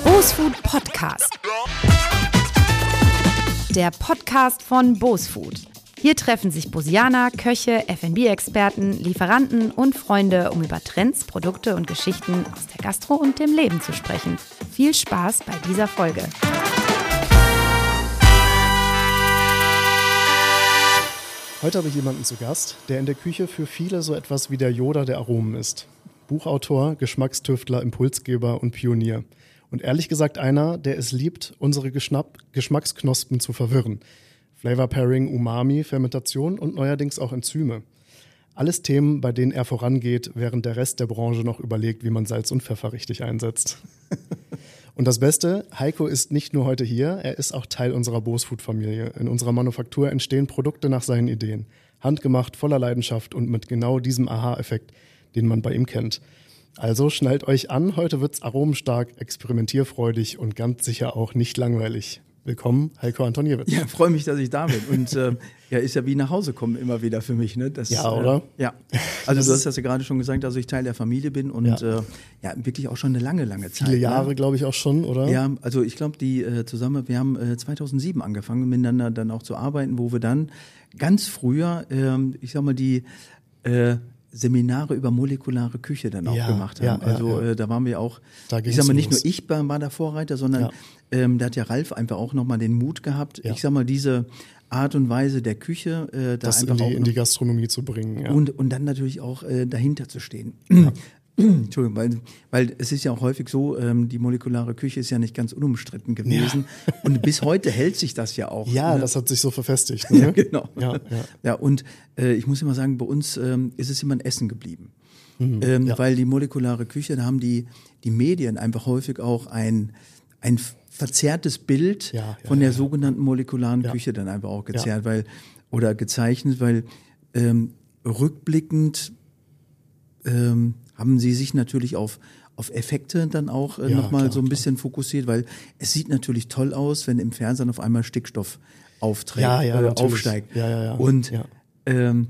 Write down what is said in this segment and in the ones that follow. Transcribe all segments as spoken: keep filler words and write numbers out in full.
Bosfood Podcast. Der Podcast von Bosfood. Hier treffen sich Bosianer, Köche, F und B-Experten, Lieferanten und Freunde, um über Trends, Produkte und Geschichten aus der Gastro und dem Leben zu sprechen. Viel Spaß bei dieser Folge. Heute habe ich jemanden zu Gast, der in der Küche für viele so etwas wie der Yoda der Aromen ist. Buchautor, Geschmackstüftler, Impulsgeber und Pionier. Und ehrlich gesagt einer, der es liebt, unsere Geschnapp- Geschmacksknospen zu verwirren. Flavor Pairing, Umami, Fermentation und neuerdings auch Enzyme. Alles Themen, bei denen er vorangeht, während der Rest der Branche noch überlegt, wie man Salz und Pfeffer richtig einsetzt. Und das Beste, Heiko ist nicht nur heute hier, er ist auch Teil unserer Bosfood-Familie. In unserer Manufaktur entstehen Produkte nach seinen Ideen. Handgemacht, voller Leidenschaft und mit genau diesem Aha-Effekt, den man bei ihm kennt. Also schnallt euch an, heute wird's aromenstark, experimentierfreudig und ganz sicher auch nicht langweilig. Willkommen, Heiko Antoniewicz. Ja, freue mich, dass ich da bin. Und äh, ja, ist ja wie nach Hause kommen immer wieder für mich. Ne? Das, ja, oder? Äh, ja. Also du hast das ja gerade schon gesagt, dass ich Teil der Familie bin und ja, äh, ja wirklich auch schon eine lange, lange Zeit. Viele Jahre, ne? glaube ich, auch schon, oder? Ja, also ich glaube, die äh, zusammen, wir haben äh, zweitausendsieben angefangen, miteinander dann auch zu arbeiten, wo wir dann ganz früher, äh, ich sag mal, die äh, Seminare über molekulare Küche dann auch ja, gemacht haben. Ja, also ja, ja. Äh, da waren wir auch, ich sag mal, nicht los. Nur ich war der Vorreiter, sondern ja. ähm, da hat ja Ralf einfach auch nochmal den Mut gehabt, ja. ich sag mal, diese Art und Weise der Küche äh, da das einfach in die, auch in die Gastronomie zu bringen. Ja. Und, und dann natürlich auch äh, dahinter zu stehen. Ja. Entschuldigung, weil, weil es ist ja auch häufig so, ähm, die molekulare Küche ist ja nicht ganz unumstritten gewesen. Ja. Und bis heute hält sich das ja auch. Ja, ne? Das hat sich so verfestigt. Ne? Ja, genau. Ja, ja. ja und äh, ich muss immer sagen, bei uns ähm, ist es immer ein Essen geblieben. Mhm, ähm, ja. Weil die molekulare Küche, da haben die, die Medien einfach häufig auch ein, ein verzerrtes Bild ja, ja, von der ja, sogenannten molekularen ja. Küche dann einfach auch gezerrt, ja. weil, oder gezeichnet, weil ähm, rückblickend ähm, haben sie sich natürlich auf, auf Effekte dann auch äh, ja, nochmal klar, so ein bisschen klar. fokussiert, weil es sieht natürlich toll aus, wenn im Fernsehen auf einmal Stickstoff aufträgt, ja, ja, äh, aufsteigt. Ja, ja, ja. Und ja. Ähm,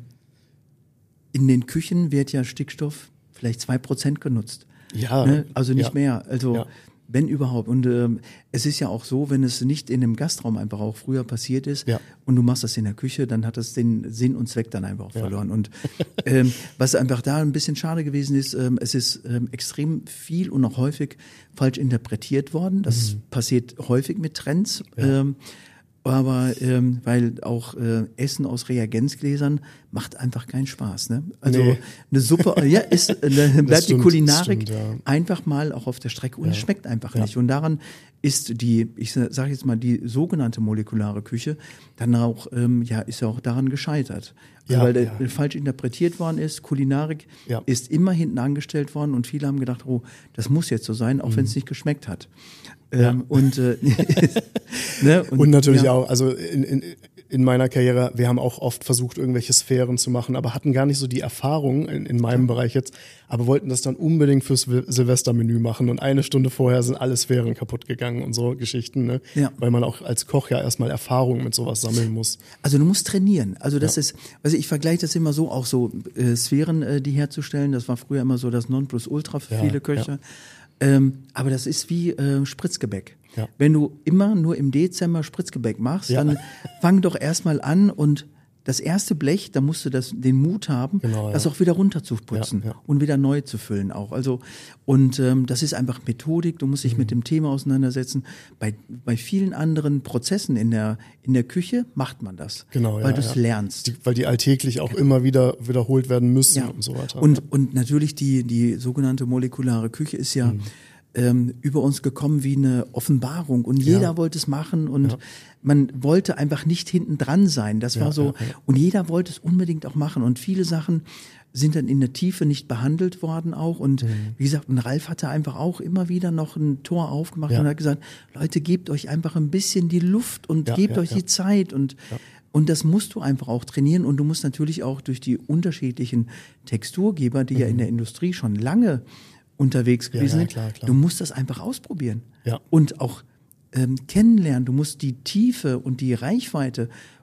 in den Küchen wird ja Stickstoff vielleicht zwei Prozent genutzt. Ja. Ne? Also nicht ja. mehr. Also ja. wenn überhaupt. Und ähm, es ist ja auch so, wenn es nicht in einem Gastraum einfach auch früher passiert ist ja. und du machst das in der Küche, dann hat das den Sinn und Zweck dann einfach auch ja. verloren. Und ähm, was einfach da ein bisschen schade gewesen ist, ähm, es ist ähm, extrem viel und auch häufig falsch interpretiert worden. Das mhm. passiert häufig mit Trends. Ja. Ähm, Aber ähm, weil auch äh, Essen aus Reagenzgläsern macht einfach keinen Spaß. Ne? Also nee. eine Suppe, ja, ist, äh, bleibt stimmt, die Kulinarik stimmt, ja. einfach mal auch auf der Strecke und ja. es schmeckt einfach ja. nicht. Und daran ist die, ich sage jetzt mal, die sogenannte molekulare Küche dann auch, ähm, ja, ist ja auch daran gescheitert. Ja, weil der ja. falsch interpretiert worden ist. Kulinarik ja. ist immer hinten angestellt worden und viele haben gedacht, oh, das muss jetzt so sein, auch mhm. wenn es nicht geschmeckt hat. Ja. Ähm, und, äh, ne? und, und natürlich ja. auch, also in, in, in meiner Karriere, wir haben auch oft versucht, irgendwelche Sphären zu machen, aber hatten gar nicht so die Erfahrung in, in meinem ja. Bereich jetzt, aber wollten das dann unbedingt fürs Silvestermenü machen und eine Stunde vorher sind alle Sphären kaputt gegangen und so Geschichten, ne? Ja. Weil man auch als Koch ja erstmal Erfahrung mit sowas sammeln muss. Also du musst trainieren. Also das ja. ist, also ich vergleiche das immer so, auch so äh, Sphären, äh, die herzustellen, das war früher immer so das Nonplusultra für ja, viele Köche. Ja. Ähm, aber das ist wie äh, Spritzgebäck. Ja. Wenn du immer nur im Dezember Spritzgebäck machst, ja. dann fang doch erstmal an und das erste Blech, da musst du das, den Mut haben, genau, ja. das auch wieder runter zu putzen ja, ja. und wieder neu zu füllen auch. Also und ähm, das ist einfach Methodik. Du musst dich mhm. mit dem Thema auseinandersetzen. Bei bei vielen anderen Prozessen in der in der Küche macht man das, genau, weil ja, du es ja. lernst, die, weil die alltäglich auch genau. immer wieder wiederholt werden müssen ja. und so weiter. Und ja. und natürlich die die sogenannte molekulare Küche ist ja mhm. ähm, über uns gekommen wie eine Offenbarung und jeder ja. wollte es machen und ja. man wollte einfach nicht hinten dran sein. Das ja, war so ja, ja. und jeder wollte es unbedingt auch machen und viele Sachen sind dann in der Tiefe nicht behandelt worden auch und mhm. wie gesagt, und Ralf hatte einfach auch immer wieder noch ein Tor aufgemacht ja. und hat gesagt, Leute, gebt euch einfach ein bisschen die Luft und ja, gebt ja, euch ja. die Zeit und ja. Und das musst du einfach auch trainieren und du musst natürlich auch durch die unterschiedlichen Texturgeber, die mhm. ja in der Industrie schon lange unterwegs gewesen ja, ja, sind, klar, klar. du musst das einfach ausprobieren ja. und auch ähm, kennenlernen. Du musst die Tiefe und die Reichweite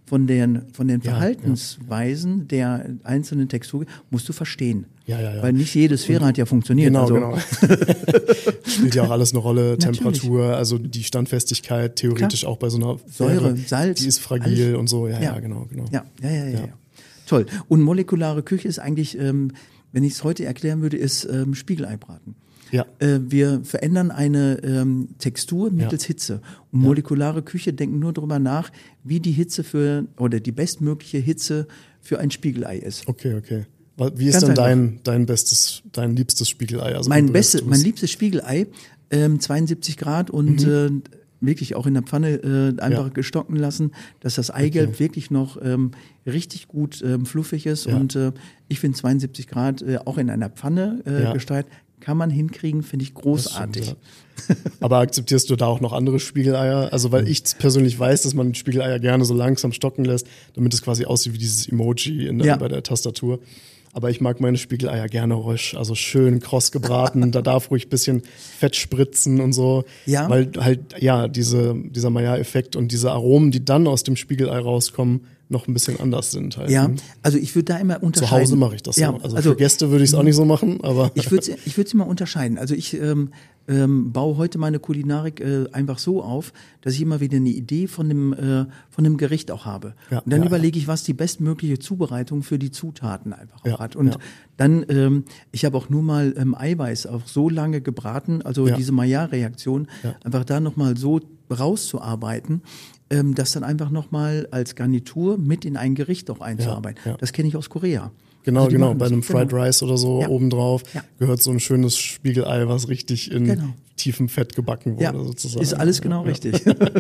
von den, von den Ja, Verhaltensweisen ja. der einzelnen Textur musst du verstehen. Ja, ja, ja. Weil nicht jede Sphäre Und, hat ja funktioniert. Genau, also. genau. Spielt ja auch alles eine Rolle, Temperatur, also die Standfestigkeit, theoretisch Klar. auch bei so einer Säure, Fähre, Salz. Die ist fragil alles. und so, ja, ja, ja, genau, genau. Ja, ja, ja, ja. ja. ja. Toll. Und molekulare Küche ist eigentlich, ähm, wenn ich es heute erklären würde, ist ähm, Spiegeleibraten. Ja. Äh, wir verändern eine ähm, Textur mittels ja. Hitze. Und ja. molekulare Küche denken nur darüber nach, wie die Hitze für, oder die bestmögliche Hitze für ein Spiegelei ist. Okay, okay. Wie ist Ganz denn dein, dein bestes, dein liebstes Spiegelei? Also mein beste, mein liebstes Spiegelei, ähm, zweiundsiebzig Grad und mhm. äh, wirklich auch in der Pfanne äh, einfach ja. gestocken lassen, dass das Eigelb okay. wirklich noch ähm, richtig gut ähm, fluffig ist. Ja. Und äh, ich finde zweiundsiebzig Grad äh, auch in einer Pfanne äh, ja. gestaltet, kann man hinkriegen, finde ich großartig. Stimmt, ja. Aber akzeptierst du da auch noch andere Spiegeleier? Also weil ich persönlich weiß, dass man Spiegeleier gerne so langsam stocken lässt, damit es quasi aussieht wie dieses Emoji in der, ja. bei der Tastatur. Aber ich mag meine Spiegeleier gerne rösch, also schön kross gebraten. Da darf ruhig ein bisschen Fett spritzen und so. Ja. Weil halt, ja, diese, dieser Maillard-Effekt und diese Aromen, die dann aus dem Spiegelei rauskommen, noch ein bisschen anders sind halt. Ja, also ich würde da immer unterscheiden. Zu Hause mache ich das ja, so. Also, also für Gäste würde ich es auch nicht so machen, aber. Ich würde ich würde es immer unterscheiden. Also ich ähm, ähm, baue heute meine Kulinarik äh, einfach so auf, dass ich immer wieder eine Idee von dem äh, von dem Gericht auch habe. Ja, und dann ja, überlege ich, was die bestmögliche Zubereitung für die Zutaten einfach ja, auch hat. Und ja. dann, ähm, ich habe auch nur mal ähm, Eiweiß auch so lange gebraten, also ja. diese Maillard-Reaktion, ja. einfach da nochmal so rauszuarbeiten, ähm, das dann einfach nochmal als Garnitur mit in ein Gericht auch einzuarbeiten. Ja, ja. Das kenne ich aus Korea. Genau, Also genau. Bei einem Fried genau. Rice oder so ja. obendrauf ja. gehört so ein schönes Spiegelei, was richtig in genau. tiefem Fett gebacken wurde, ja. sozusagen. Ist alles genau ja. richtig.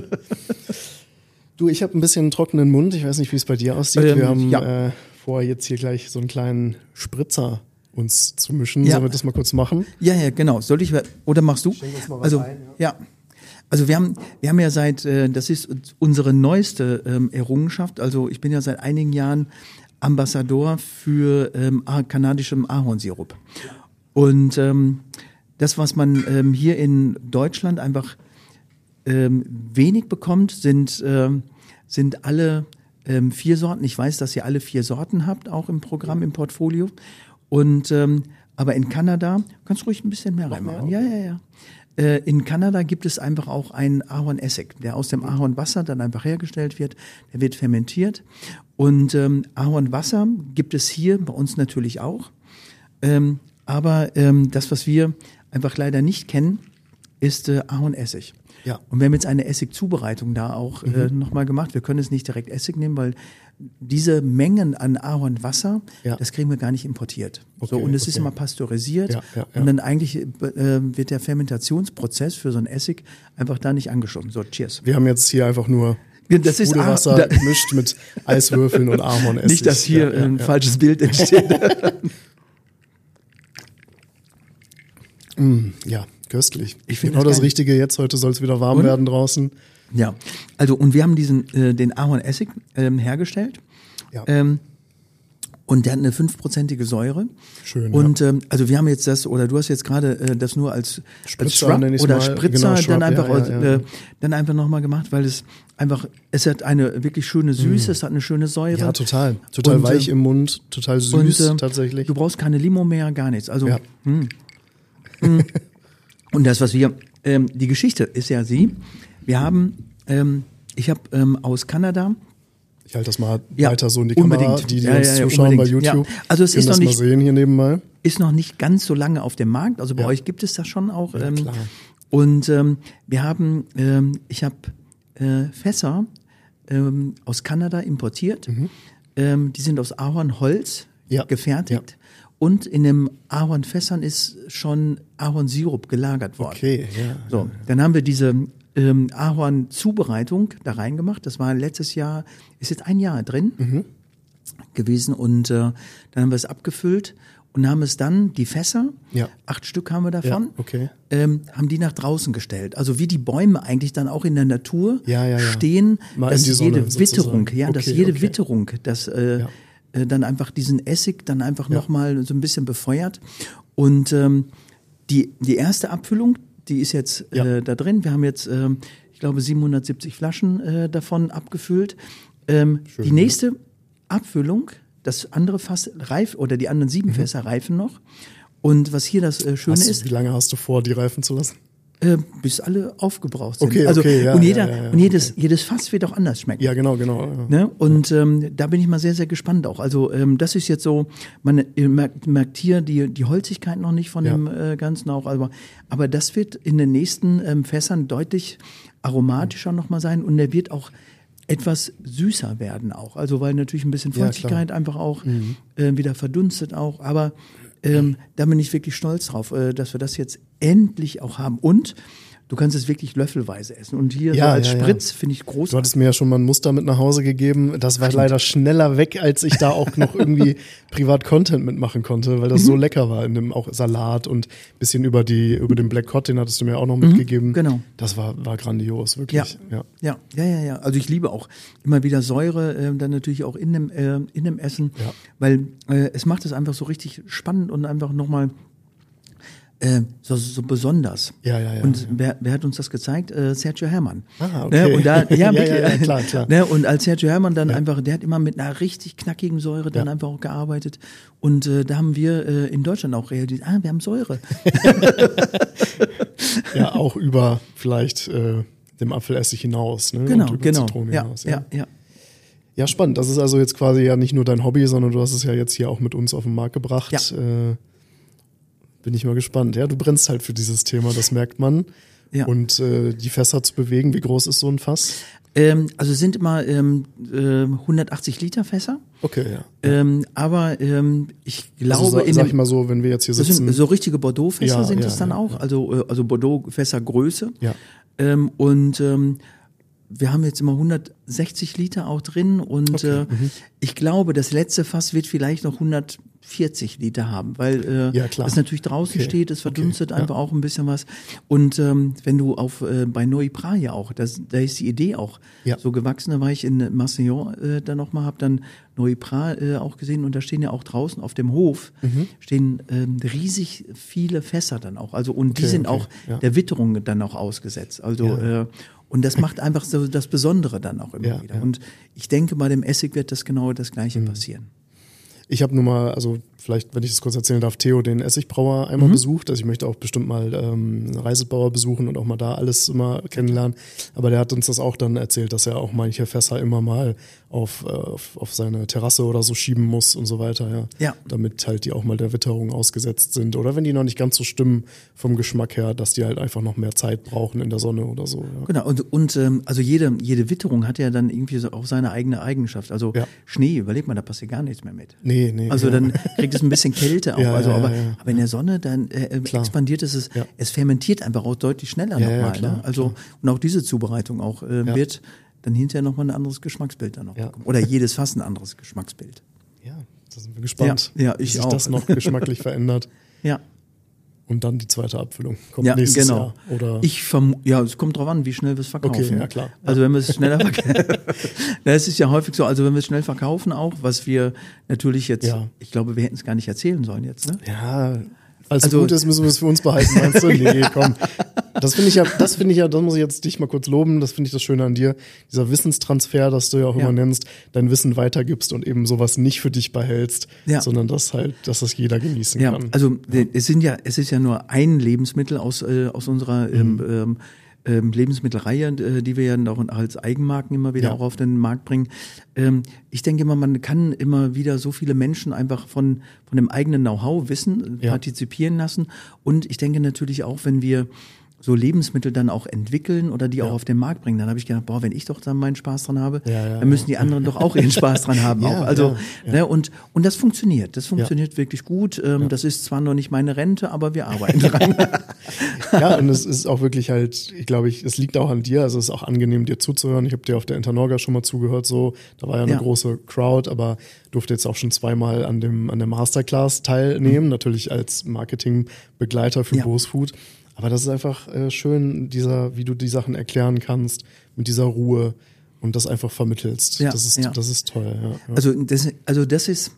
Du, ich habe ein bisschen einen trockenen Mund. Ich weiß nicht, wie es bei dir aussieht. Ähm, Wir haben ja. äh, vor, jetzt hier gleich so einen kleinen Spritzer uns zu mischen. Ja. Sollen wir das mal kurz machen? Ja, ja, genau. Soll ich, oder machst du? Schenk uns mal was also, ein, ja. ja. Also wir haben, wir haben ja seit, äh, das ist unsere neueste ähm, Errungenschaft. Also ich bin ja seit einigen Jahren Ambassador für ähm, kanadischem Ahornsirup. Und ähm, das, was man ähm, hier in Deutschland einfach ähm, wenig bekommt, sind, ähm, sind alle ähm, vier Sorten. Ich weiß, dass ihr alle vier Sorten habt, auch im Programm, im Portfolio. Und ähm, aber in Kanada, kannst du ruhig ein bisschen mehr reinmachen. Ja, ja, ja. Äh, in Kanada gibt es einfach auch einen Ahornessig, der aus dem Ahornwasser dann einfach hergestellt wird. Der wird fermentiert. Und ähm, Ahornwasser gibt es hier bei uns natürlich auch. Ähm, aber ähm, das, was wir einfach leider nicht kennen, ist äh, Ahornessig. Ja. Und wir haben jetzt eine Essigzubereitung da auch mhm. äh, nochmal gemacht. Wir können es nicht direkt Essig nehmen, weil diese Mengen an Ahornwasser, ja. das kriegen wir gar nicht importiert. Okay, so, und es okay. ist immer pasteurisiert. Ja, ja, ja. Und dann eigentlich äh, wird der Fermentationsprozess für so ein Essig einfach da nicht angeschoben. So, cheers. Wir haben jetzt hier einfach nur das ist Sprudelwasser da, gemischt mit Eiswürfeln und Ahornessig. Nicht, dass hier ja, ja, ein ja. falsches Bild entsteht. mm, ja, köstlich. Ich finde genau das das geil. Richtige jetzt. Heute soll es wieder warm Und? werden draußen. Ja, also und wir haben diesen äh, den Ahornessig ähm, hergestellt. Ja. Ähm, und der hat eine fünfprozentige Säure. Schön. Und ja. ähm, also wir haben jetzt das, oder du hast jetzt gerade äh, das nur als, Spritzer, als Shrub nenn ich's oder mal. Spritzer Genau, Shrub, dann einfach ja, ja, ja. Äh, dann einfach nochmal gemacht, weil es einfach, es hat eine wirklich schöne Süße, mm. es hat eine schöne Säure. Ja, total. Total und, weich äh, im Mund, total süß und, äh, tatsächlich. Du brauchst keine Limo mehr, gar nichts. Also Ja. hm, hm. Und das, was wir, ähm, die Geschichte ist ja sie, wir haben, ähm, ich habe ähm, aus Kanada. Ich halte das mal Ja, weiter so in die unbedingt. Kamera, die, die Ja, uns ja, ja, zuschauen bei unbedingt. YouTube. Ja. Also es können ist das noch mal nicht- sehen hier nebenbei. Ist noch nicht ganz so lange auf dem Markt, also bei Ja. euch gibt es das schon auch. Ja, ähm, klar. Und ähm, wir haben, ähm, ich habe äh, Fässer ähm, aus Kanada importiert. Ähm, die sind aus Ahornholz Mhm. Ja. gefertigt. Und in den Ahornfässern ist schon Ahornsirup gelagert worden. Okay, ja. So, dann haben wir diese ähm, Ahorn-Zubereitung da reingemacht. Das war letztes Jahr, ist jetzt ein Jahr drin Mhm. gewesen. Und äh, dann haben wir es abgefüllt und haben es dann, die Fässer, Ja. acht Stück haben wir Ja, davon, okay. ähm, haben die nach draußen gestellt. Also wie die Bäume eigentlich dann auch in der Natur Ja, ja, ja. stehen, Mal dass in die Sonne jede sozusagen. Witterung, ja, dass Okay, jede okay. Witterung, dass äh, Ja. äh, dann einfach diesen Essig dann einfach Ja. nochmal so ein bisschen befeuert. Und ähm, die, die erste Abfüllung, die ist jetzt Ja. äh, da drin. Wir haben jetzt, ähm, ich glaube, siebenhundertsiebzig Flaschen äh, davon abgefüllt. ähm, Schön, die nächste Abfüllung, das andere Fass reif oder die anderen sieben Fässer reifen noch. Und was hier das äh, Schöne Hast du, ist, wie lange hast du vor, die reifen zu lassen? äh, bis alle aufgebraucht sind. Okay, also okay, ja, und jeder ja, ja, ja, und jedes jedes Fass wird auch anders schmecken. Ja, genau, genau. Ja. Ne? Und ähm, da bin ich mal sehr, sehr gespannt auch. Also ähm, das ist jetzt so, man ihr merkt, merkt hier die, die Holzigkeit noch nicht von Ja. dem äh, Ganzen auch, aber, aber das wird in den nächsten ähm, Fässern deutlich aromatischer nochmal sein und der wird auch etwas süßer werden auch. Also weil natürlich ein bisschen Ja, Feuchtigkeit einfach auch äh, wieder verdunstet auch, aber ähm, da bin ich wirklich stolz drauf, äh, dass wir das jetzt endlich auch haben und du kannst es wirklich löffelweise essen. Und hier Ja, so als ja, ja. Spritz finde ich Du großartig. hattest mir ja schon mal ein Muster mit nach Hause gegeben. Das war leider schneller weg, als ich da auch noch irgendwie privat Content mitmachen konnte, weil das Mhm. so lecker war. In dem auch Salat und bisschen über die über den Black Cod, den hattest du mir auch noch mitgegeben. genau. Das war war grandios, wirklich. Ja. Ja, ja, ja, ja. Also ich liebe auch immer wieder Säure, äh, dann natürlich auch in dem, äh, in dem Essen, Ja. weil äh, es macht es einfach so richtig spannend und einfach nochmal äh, so, so besonders. Ja, ja, ja, Und ja. Wer, wer hat uns das gezeigt? Äh, Sergio Herrmann. Ah, okay. Ne? Und da, ja, Ja, wirklich, ja, ja, klar, klar. Ne? Und als Sergio Herrmann dann einfach, der hat immer mit einer richtig knackigen Säure dann Ja. einfach auch gearbeitet. Und äh, da haben wir äh, in Deutschland auch realisiert, ah, wir haben Säure. Ja, auch über vielleicht äh, dem Apfelessig hinaus, ne? Genau, und über genau. Zitrone Ja, hinaus. ja, ja. Ja, spannend. Das ist also jetzt quasi ja nicht nur dein Hobby, sondern du hast es ja jetzt hier auch mit uns auf den Markt gebracht. Ja. Äh, bin ich mal gespannt. Ja, du brennst halt für dieses Thema, das merkt man. Ja. Und äh, die Fässer zu bewegen, wie groß ist so ein Fass? Ähm, also es sind immer ähm, äh, hundertachtzig Liter Fässer. Okay, ja. Ähm, aber ähm, ich glaube, also, sa- in sag dem, ich mal so, wenn wir jetzt hier das sitzen. sind so richtige Bordeaux-Fässer Ja, sind ja, es dann ja, auch, ja. also äh, also Bordeaux-Fässer-Größe. Ja. Ähm, und ähm, wir haben jetzt immer hundertsechzig Liter auch drin und Okay, äh, ich glaube, das letzte Fass wird vielleicht noch hundertvierzig Liter haben, weil äh, Ja, klar. es natürlich draußen Okay, steht, es verdunstet okay, ja. einfach auch ein bisschen was. Und ähm, wenn du auf äh, bei Neupra ja auch, das, da ist die Idee auch Ja. so gewachsen, da war ich in Marseillon äh, dann nochmal, habe dann Neupra äh, auch gesehen und da stehen ja auch draußen auf dem Hof Mhm. stehen ähm, riesig viele Fässer dann auch, also und die Okay, sind okay, auch ja. der Witterung dann auch ausgesetzt, also Ja. äh, und das macht einfach so das Besondere dann auch immer Ja, wieder. ja. Und ich denke, bei dem Essig wird das genau das Gleiche Mhm. passieren. Ich habe nur mal, also vielleicht, wenn ich das kurz erzählen darf, Theo, den Essigbrauer einmal besucht. Also ich möchte auch bestimmt mal ähm, einen Reisebauer besuchen und auch mal da alles immer kennenlernen. Aber der hat uns das auch dann erzählt, dass er auch manche Fässer immer mal auf, äh, auf, auf seine Terrasse oder so schieben muss und so weiter, ja. Ja. Damit halt die auch mal der Witterung ausgesetzt sind. Oder wenn die noch nicht ganz so stimmen vom Geschmack her, dass die halt einfach noch mehr Zeit brauchen in der Sonne oder so. Ja. Genau, und, und ähm, also jede, jede Witterung hat ja dann irgendwie so auch seine eigene Eigenschaft. Also Ja. Schnee, überleg mal, da passiert gar nichts mehr mit. Nee, nee. Also ja. dann kriegt es ein bisschen Kälte auch. Ja, also, ja, aber, ja, ja. aber in der Sonne dann äh, Klar. expandiert es, es, Ja. es fermentiert einfach auch deutlich schneller Ja, ja, nochmal. klar, ne? Also und auch diese Zubereitung auch äh, Ja. wird dann hinterher nochmal ein anderes Geschmacksbild dann noch Ja. bekommen. Oder jedes Fass ein anderes Geschmacksbild. Ja, da sind wir gespannt, Ja, ja, wie ich sich auch. das noch geschmacklich verändert. Ja. Und dann die zweite Abfüllung. Kommt Ja, nächstes genau. Jahr. Oder Ich verm ja, es kommt drauf an, wie schnell wir es verkaufen. Okay, ja, klar. Also wenn wir es schneller verkaufen. Das ist ja häufig so, also wenn wir es schnell verkaufen auch, was wir natürlich jetzt, Ja. ich glaube, wir hätten es gar nicht erzählen sollen jetzt, ne? ja, als Also- gut ist, müssen wir es für uns behalten, meinst du? Nee, komm. Das finde ich ja, das finde ich ja, das muss ich jetzt dich mal kurz loben, das finde ich das Schöne an dir. Dieser Wissenstransfer, das du ja auch Ja. immer nennst, dein Wissen weitergibst und eben sowas nicht für dich behältst, Ja. sondern dass halt, dass das jeder genießen Ja, kann. also äh, es sind ja, es ist ja nur ein Lebensmittel aus äh, aus unserer ähm, Mhm. ähm, ähm, Lebensmittelreihe, äh, die wir ja auch als Eigenmarken immer wieder Ja. auch auf den Markt bringen. Ähm, ich denke immer, man kann immer wieder so viele Menschen einfach von von dem eigenen Know-how wissen, Ja. partizipieren lassen. Und ich denke natürlich auch, wenn wir so Lebensmittel dann auch entwickeln oder die Ja. auch auf den Markt bringen, dann habe ich gedacht, boah, wenn ich doch dann meinen Spaß dran habe, Ja, ja, dann müssen die anderen doch auch ihren Spaß dran haben. Ja, auch. Also, ja, ja. Ne, und und das funktioniert, das funktioniert wirklich gut. Ähm, Das ist zwar noch nicht meine Rente, aber wir arbeiten dran. Ja, und es ist auch wirklich halt, ich glaube, ich, es liegt auch an dir, also es ist auch angenehm, dir zuzuhören. Ich habe dir auf der Internorga schon mal zugehört, so, da war ja eine Ja. große Crowd, aber durfte jetzt auch schon zweimal an dem an der Masterclass teilnehmen, natürlich als Marketingbegleiter für Ja. Bosfood. Aber das ist einfach äh, schön, dieser, wie du die Sachen erklären kannst, mit dieser Ruhe und das einfach vermittelst. Ja, das ist, ja. das ist toll. Ja, ja. Also das, also das ist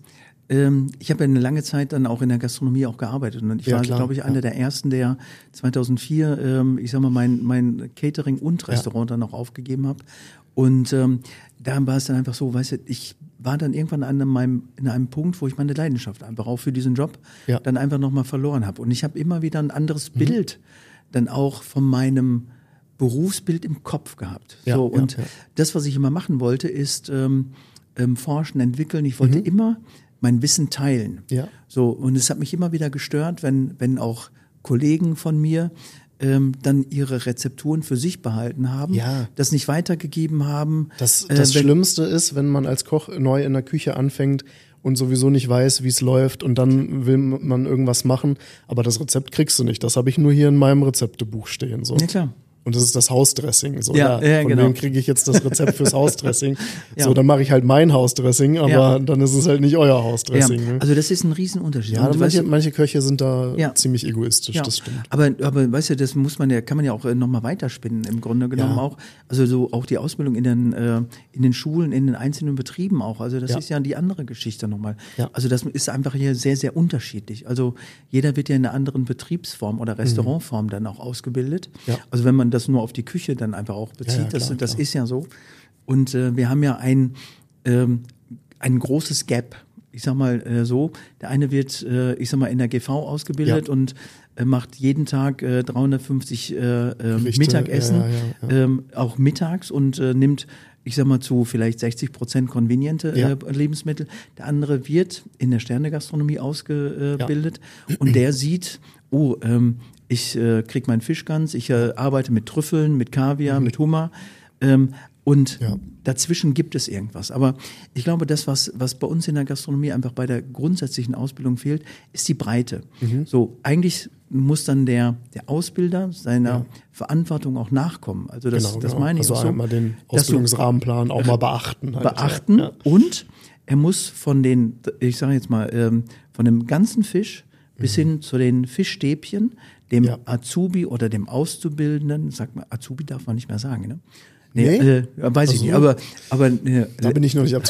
ähm, ich habe ja eine lange Zeit dann auch in der Gastronomie auch gearbeitet und ich Ja, war, klar, glaube ich, einer ja. der ersten, der zweitausendvier, ähm, ich sag mal, mein, mein Catering und Restaurant dann auch aufgegeben habe. Und ähm, da war es dann einfach so, weißt du, ich war dann irgendwann an meinem, in einem Punkt, wo ich meine Leidenschaft einfach auch für diesen Job Ja. dann einfach nochmal verloren habe. Und ich habe immer wieder ein anderes Bild dann auch von meinem Berufsbild im Kopf gehabt. Ja, so, ja, und ja. das, was ich immer machen wollte, ist ähm, ähm, forschen, entwickeln. Ich wollte immer mein Wissen teilen. Ja. So, und es hat mich immer wieder gestört, wenn, wenn auch Kollegen von mir ähm, dann ihre Rezepturen für sich behalten haben, Ja. das nicht weitergegeben haben. Das, Äh, das wenn- Schlimmste ist, wenn man als Koch neu in der Küche anfängt und sowieso nicht weiß, wie es läuft und dann will man irgendwas machen, aber das Rezept kriegst du nicht. Das habe ich nur hier in meinem Rezeptebuch stehen. So. Ja, klar. Und das ist das Hausdressing. So, Ja, ja, von genau. wem kriege ich jetzt das Rezept fürs Hausdressing? Ja. So, dann mache ich halt mein Hausdressing, aber Ja. dann ist es halt nicht euer Ja, Hausdressing. ne? also das ist ein Riesenunterschied. Ja, Und manche, weißt du, manche Köche sind da Ja. ziemlich egoistisch, ja, das stimmt. aber, aber weißt du, das muss man ja, kann man ja auch äh, nochmal weiterspinnen im Grunde genommen Ja. auch. Also so auch die Ausbildung in den, äh, in den Schulen, in den einzelnen Betrieben auch. Also das Ja. ist ja die andere Geschichte nochmal. Ja. Also das ist einfach hier sehr, sehr unterschiedlich. Also jeder wird ja in einer anderen Betriebsform oder Restaurantform dann auch ausgebildet. Mhm. Ja. Also wenn man das nur auf die Küche dann einfach auch bezieht, Ja, ja, das, klar, das klar. ist ja so. Und äh, wir haben ja ein, ähm, ein großes Gap. Ich sag mal äh, so, der eine wird, äh, ich sag mal, in der G V ausgebildet Ja. und äh, macht jeden Tag äh, dreihundertfünfzig äh, äh, Gerichte, Mittagessen, ja, ja, ja. Ähm, auch mittags und äh, nimmt, ich sag mal, zu vielleicht sechzig Prozent konveniente Ja. äh, Lebensmittel. Der andere wird in der Sternegastronomie ausgebildet und der sieht, oh, ähm, ich äh, krieg meinen Fisch ganz, ich äh, arbeite mit Trüffeln, mit Kaviar, mit Hummer ähm, und Ja. dazwischen gibt es irgendwas. Aber ich glaube, das, was, was bei uns in der Gastronomie einfach bei der grundsätzlichen Ausbildung fehlt, ist die Breite. Mhm. So, eigentlich muss dann der, der Ausbilder seiner Ja. Verantwortung auch nachkommen. Also das, Genau, das genau. meine ich also auch so. einmal den dass du Ausbildungsrahmenplan auch mal beachten. Halt, beachten Ja. und er muss von den, ich sage jetzt mal, ähm, von dem ganzen Fisch bis hin zu den Fischstäbchen, dem Mhm. Ja. Azubi oder dem Auszubildenden, sagt man, Azubi darf man nicht mehr sagen, ne? Nee, Nee? Äh, ja, weiß ich Also nicht, so? aber, aber äh, Da bin ich noch nicht up to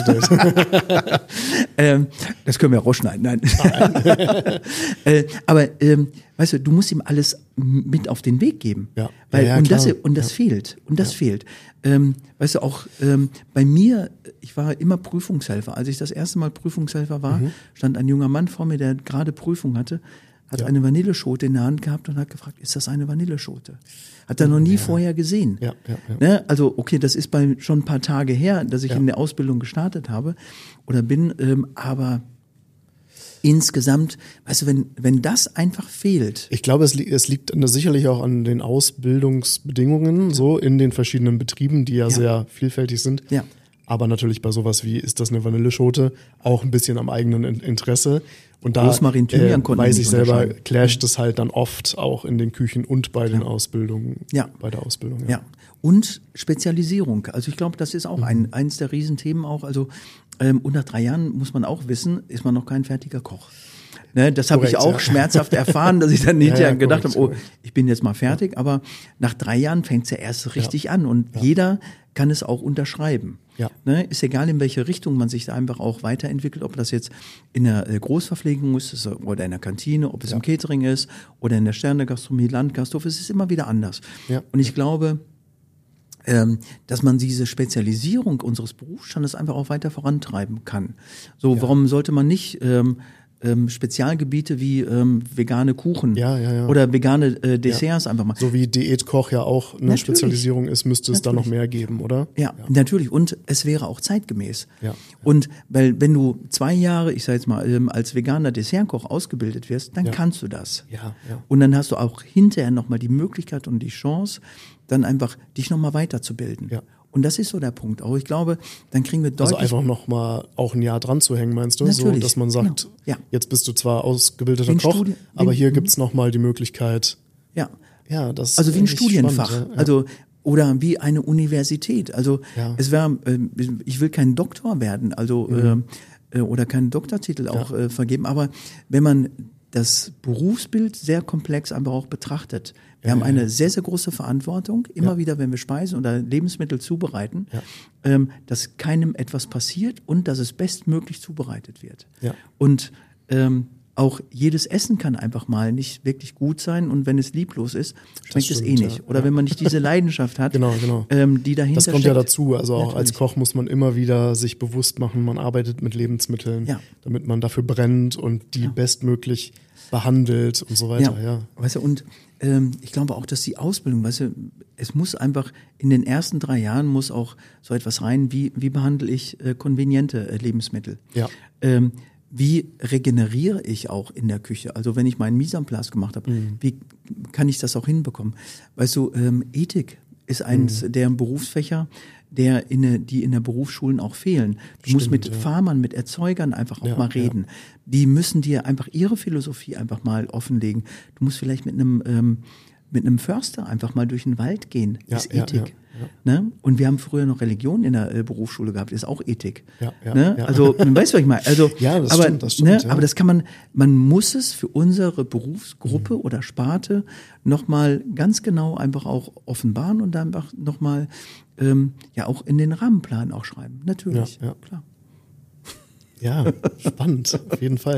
date. ähm, das können wir rausschneiden, nein. äh, aber ähm, weißt du, du musst ihm alles m- mit auf den Weg geben. Ja. Weil, Ja, ja, und das, klar. und das fehlt. Und das fehlt. Ähm, weißt du, auch ähm, bei mir, ich war immer Prüfungshelfer. Als ich das erste Mal Prüfungshelfer war, Mhm. stand ein junger Mann vor mir, der gerade Prüfung hatte, hat Ja. eine Vanilleschote in der Hand gehabt und hat gefragt, ist das eine Vanilleschote? Hat er noch nie vorher gesehen. Ja, ja, ja. Ne? Also okay, das ist bei schon ein paar Tage her, dass ich Ja. in der Ausbildung gestartet habe oder bin, ähm, aber insgesamt, weißt du, wenn, wenn das einfach fehlt, Ich glaube, es, li es liegt sicherlich auch an den Ausbildungsbedingungen, so in den verschiedenen Betrieben, die ja, sehr vielfältig sind. Ja. Aber natürlich bei sowas wie, ist das eine Vanilleschote, auch ein bisschen am eigenen In- Interesse. Und da Rosmarin, Thymian äh, konnten weiß die ich nicht selber, unterscheiden. clasht es halt dann oft auch in den Küchen und bei den Ausbildungen, Ja. bei der Ausbildung. ja. Und Spezialisierung. Also ich glaube, das ist auch Mhm. ein, eins der Riesenthemen auch. Also ähm, und nach drei Jahren muss man auch wissen, ist man noch kein fertiger Koch. Ne, das habe ich Korrekt, auch ja. schmerzhaft erfahren, dass ich dann hinterher ja, gedacht korrekt, habe, oh, korrekt. ich bin jetzt mal fertig. Aber nach drei Jahren fängt es ja erst richtig an und jeder kann es auch unterschreiben. Ja. Ne, ist egal, in welche Richtung man sich da einfach auch weiterentwickelt, ob das jetzt in der äh, Großverpflegung ist ist, oder in der Kantine, ob es im Catering ist oder in der Sternegastronomie, Landgasthof, es ist immer wieder anders. Ja. Und ich glaube, ähm, dass man diese Spezialisierung unseres Berufsstandes einfach auch weiter vorantreiben kann. So, warum sollte man nicht ähm, ähm, Spezialgebiete wie ähm, vegane Kuchen Ja, ja, ja. oder vegane äh, Desserts einfach mal. So wie Diätkoch ja auch eine Natürlich. Spezialisierung ist, müsste es da noch Natürlich. mehr geben, oder? Ja, natürlich. Und es wäre auch zeitgemäß. Ja. Und weil, wenn du zwei Jahre, ich sage jetzt mal, ähm, als veganer Dessertkoch ausgebildet wirst, dann Ja. kannst du das. Ja, ja. Und dann hast du auch hinterher nochmal die Möglichkeit und die Chance, dann einfach dich nochmal weiterzubilden. Ja. Und das ist so der Punkt. Auch ich glaube, dann kriegen wir Also deutlich einfach noch mal auch ein Jahr dran zu hängen, meinst du? So, Natürlich, dass man sagt, genau. Ja. jetzt bist du zwar ausgebildeter Wie ein Koch, Studi- aber wie- hier gibt's noch mal die Möglichkeit. ja. Ja, das Also wie ein ist echt Studienfach. spannend, ja. Also oder wie eine Universität. Also Ja. es wäre, äh, ich will kein Doktor werden, also Mhm. äh, äh, oder keinen Doktortitel auch äh, vergeben. Aber wenn man das Berufsbild sehr komplex einfach auch betrachtet, Wir ja, haben eine sehr, sehr große Verantwortung, immer ja. wieder, wenn wir Speisen oder Lebensmittel zubereiten, ja. ähm, dass keinem etwas passiert und dass es bestmöglich zubereitet wird. Ja. Und ähm, auch jedes Essen kann einfach mal nicht wirklich gut sein und wenn es lieblos ist, schmeckt stimmt, es eh nicht. Ja. Oder ja. wenn man nicht diese Leidenschaft hat, genau, genau. Ähm, die dahinter steckt. Das kommt steckt. ja dazu. Also auch Natürlich. als Koch muss man immer wieder sich bewusst machen, man arbeitet mit Lebensmitteln, ja. damit man dafür brennt und die ja. bestmöglich behandelt und so weiter. Ja. Ja. Weißt du, und ähm, ich glaube auch, dass die Ausbildung, weißt du, es muss einfach in den ersten drei Jahren muss auch so etwas rein, wie, wie behandle ich äh, konveniente äh, Lebensmittel. Ja. Ähm, Wie regeneriere ich auch in der Küche? Also wenn ich meinen Mise en place gemacht habe, mhm. wie kann ich das auch hinbekommen? Weißt du, ähm, Ethik ist eines mhm. der Berufsfächer, der in der, die in der Berufsschulen auch fehlen. Du Stimmt, musst mit ja. Farmern, mit Erzeugern einfach auch ja, mal reden. Ja. Die müssen dir einfach ihre Philosophie einfach mal offenlegen. Du musst vielleicht mit einem ähm, mit einem Förster einfach mal durch den Wald gehen. Ja, ist Ethik. Ja, ja, ja. Ne? Und wir haben früher noch Religion in der äh, Berufsschule gehabt, ist auch Ethik. Ja, ja, ne? ja. Also, weißt du, was ich meine? Also, ja, das aber, stimmt, das stimmt. Ne? Ja. Aber das kann man, man muss es für unsere Berufsgruppe mhm. oder Sparte nochmal ganz genau einfach auch offenbaren und dann einfach nochmal ähm, ja auch in den Rahmenplan auch schreiben. Natürlich, ja, ja. klar. Ja, spannend, auf jeden Fall.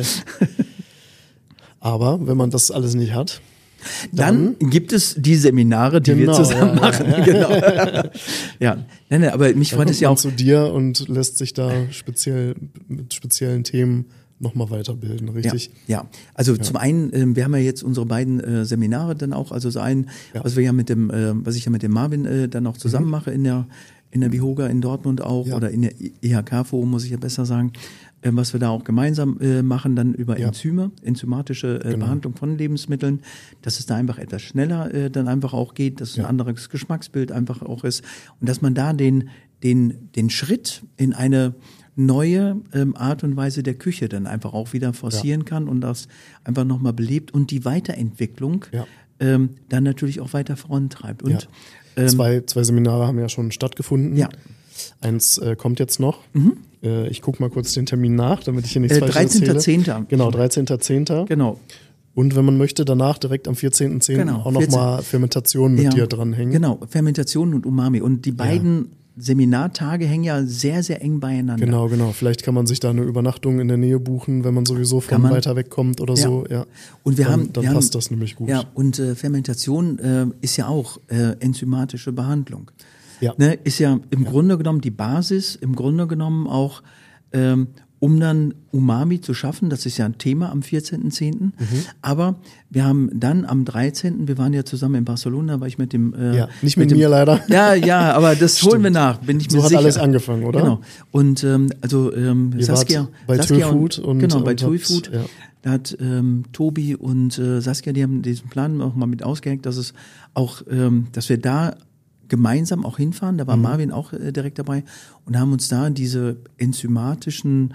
Aber wenn man das alles nicht hat, Dann, dann gibt es die Seminare, die genau, wir zusammen ja, machen. Ja, ja. Genau. Ja, nein, nein, aber mich freut es ja auch. Zu dir und lässt sich da speziell mit speziellen Themen nochmal weiterbilden, richtig? Ja, ja. Also ja. zum einen, äh, wir haben ja jetzt unsere beiden äh, Seminare dann auch, also so ein, ja. was wir ja mit dem, äh, was ich ja mit dem Marvin äh, dann auch zusammen mhm. mache in der in der Vihoga in Dortmund auch ja. oder in der E H K-Forum, muss ich ja besser sagen, äh, was wir da auch gemeinsam äh, machen, dann über ja. Enzyme, enzymatische äh, genau. Behandlung von Lebensmitteln, dass es da einfach etwas schneller äh, dann einfach auch geht, dass es ja. ein anderes Geschmacksbild einfach auch ist und dass man da den den den Schritt in eine neue ähm, Art und Weise der Küche dann einfach auch wieder forcieren ja. kann und das einfach nochmal belebt und die Weiterentwicklung ja. ähm, dann natürlich auch weiter vorantreibt. Und ja. ähm, zwei, zwei Seminare haben ja schon stattgefunden. Ja. Eins äh, kommt jetzt noch. Mhm. Äh, ich gucke mal kurz den Termin nach, damit ich hier nichts äh, falsch erzähle. dreizehnter zehnter Genau, dreizehnter zehnter Genau. Und wenn man möchte, danach direkt am vierzehnten zehnten genau, auch nochmal Fermentation mit ja, dir dranhängen. Genau, Fermentation und Umami. Und die beiden ja. Seminartage hängen ja sehr, sehr eng beieinander. Genau, genau. Vielleicht kann man sich da eine Übernachtung in der Nähe buchen, wenn man sowieso von man, weiter weg kommt oder ja. so. Ja. Und wir dann, haben, dann wir passt haben, das nämlich gut. Ja, und äh, Fermentation äh, ist ja auch äh, enzymatische Behandlung. Ja. Ne, ist ja im ja. Grunde genommen die Basis, im Grunde genommen auch, ähm, um dann Umami zu schaffen. Das ist ja ein Thema am vierzehnten zehnten Mhm. Aber wir haben dann am dreizehnten wir waren ja zusammen in Barcelona, war ich mit dem... Äh, ja, nicht mit, mit mir dem, leider. Ja, ja, aber das holen wir nach, bin ich so mir sicher. So hat alles angefangen, oder? Genau. Und ähm, also ähm, Ihr Saskia... bei Saskia TUI-Food und... Genau, bei und TUI-Food. Ja. Da hat ähm, Tobi und äh, Saskia, die haben diesen Plan auch mal mit ausgeheckt, dass es auch, ähm, dass wir da gemeinsam auch hinfahren. Da war mhm. Marvin auch äh, direkt dabei und haben uns da diese enzymatischen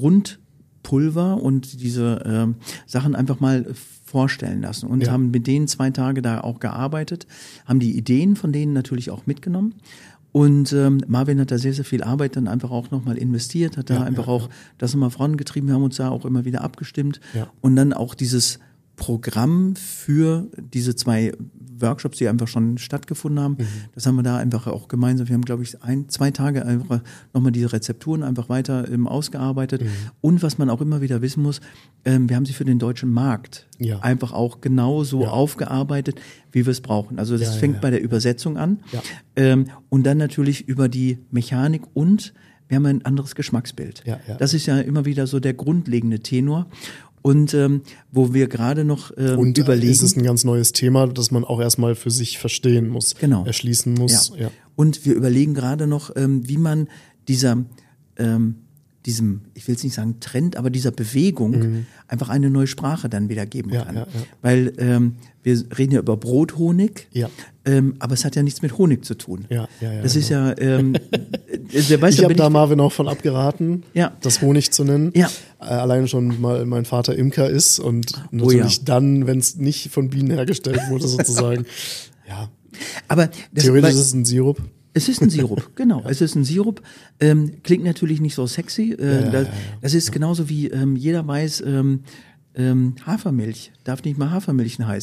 Grundpulver und diese ähm, Sachen einfach mal vorstellen lassen und ja. haben mit denen zwei Tage da auch gearbeitet, haben die Ideen von denen natürlich auch mitgenommen. Und ähm, Marvin hat da sehr, sehr viel Arbeit dann einfach auch nochmal investiert, hat da ja, einfach ja, auch ja. das nochmal vorangetrieben. Wir haben uns da auch immer wieder abgestimmt ja. und dann auch dieses Programm für diese zwei Workshops, die einfach schon stattgefunden haben. Mhm. Das haben wir da einfach auch gemeinsam. Wir haben, glaube ich, ein, zwei Tage einfach nochmal diese Rezepturen einfach weiter ähm, ausgearbeitet. Mhm. Und was man auch immer wieder wissen muss, ähm, wir haben sie für den deutschen Markt ja. einfach auch genauso ja. aufgearbeitet, wie wir es brauchen. Also das ja, fängt ja, ja. bei der Übersetzung an. Ja. Ähm, und dann natürlich über die Mechanik und wir haben ein anderes Geschmacksbild. Ja, ja. Das ist ja immer wieder so der grundlegende Tenor. Und ähm, wo wir gerade noch ähm, und überlegen. Es ist ein ganz neues Thema, das man auch erstmal für sich verstehen muss, genau. erschließen muss. Ja. Ja. Und wir überlegen gerade noch, ähm, wie man dieser, ähm, diesem, ich will es nicht sagen Trend, aber dieser Bewegung mhm. einfach eine neue Sprache dann wieder geben ja, kann. Ja, ja. Weil ähm, wir reden ja über Brothonig, ja. ähm, aber es hat ja nichts mit Honig zu tun. Ja, ja, ja, das genau. ist ja, ähm, der weiß ich ja, habe da Marvin auch von abgeraten, ja. das Honig zu nennen. Ja. Äh, alleine schon, weil mein Vater Imker ist und natürlich oh, ja. dann, wenn es nicht von Bienen hergestellt wurde, sozusagen. ja. Aber das, theoretisch ist es ein Sirup. Es ist ein Sirup, genau. Ja. Es ist ein Sirup. Ähm, klingt natürlich nicht so sexy. Äh, ja, ja, das, das ist ja. genauso wie ähm, jeder weiß, ähm, ähm, Hafermilch darf nicht mal Hafermilch heißen.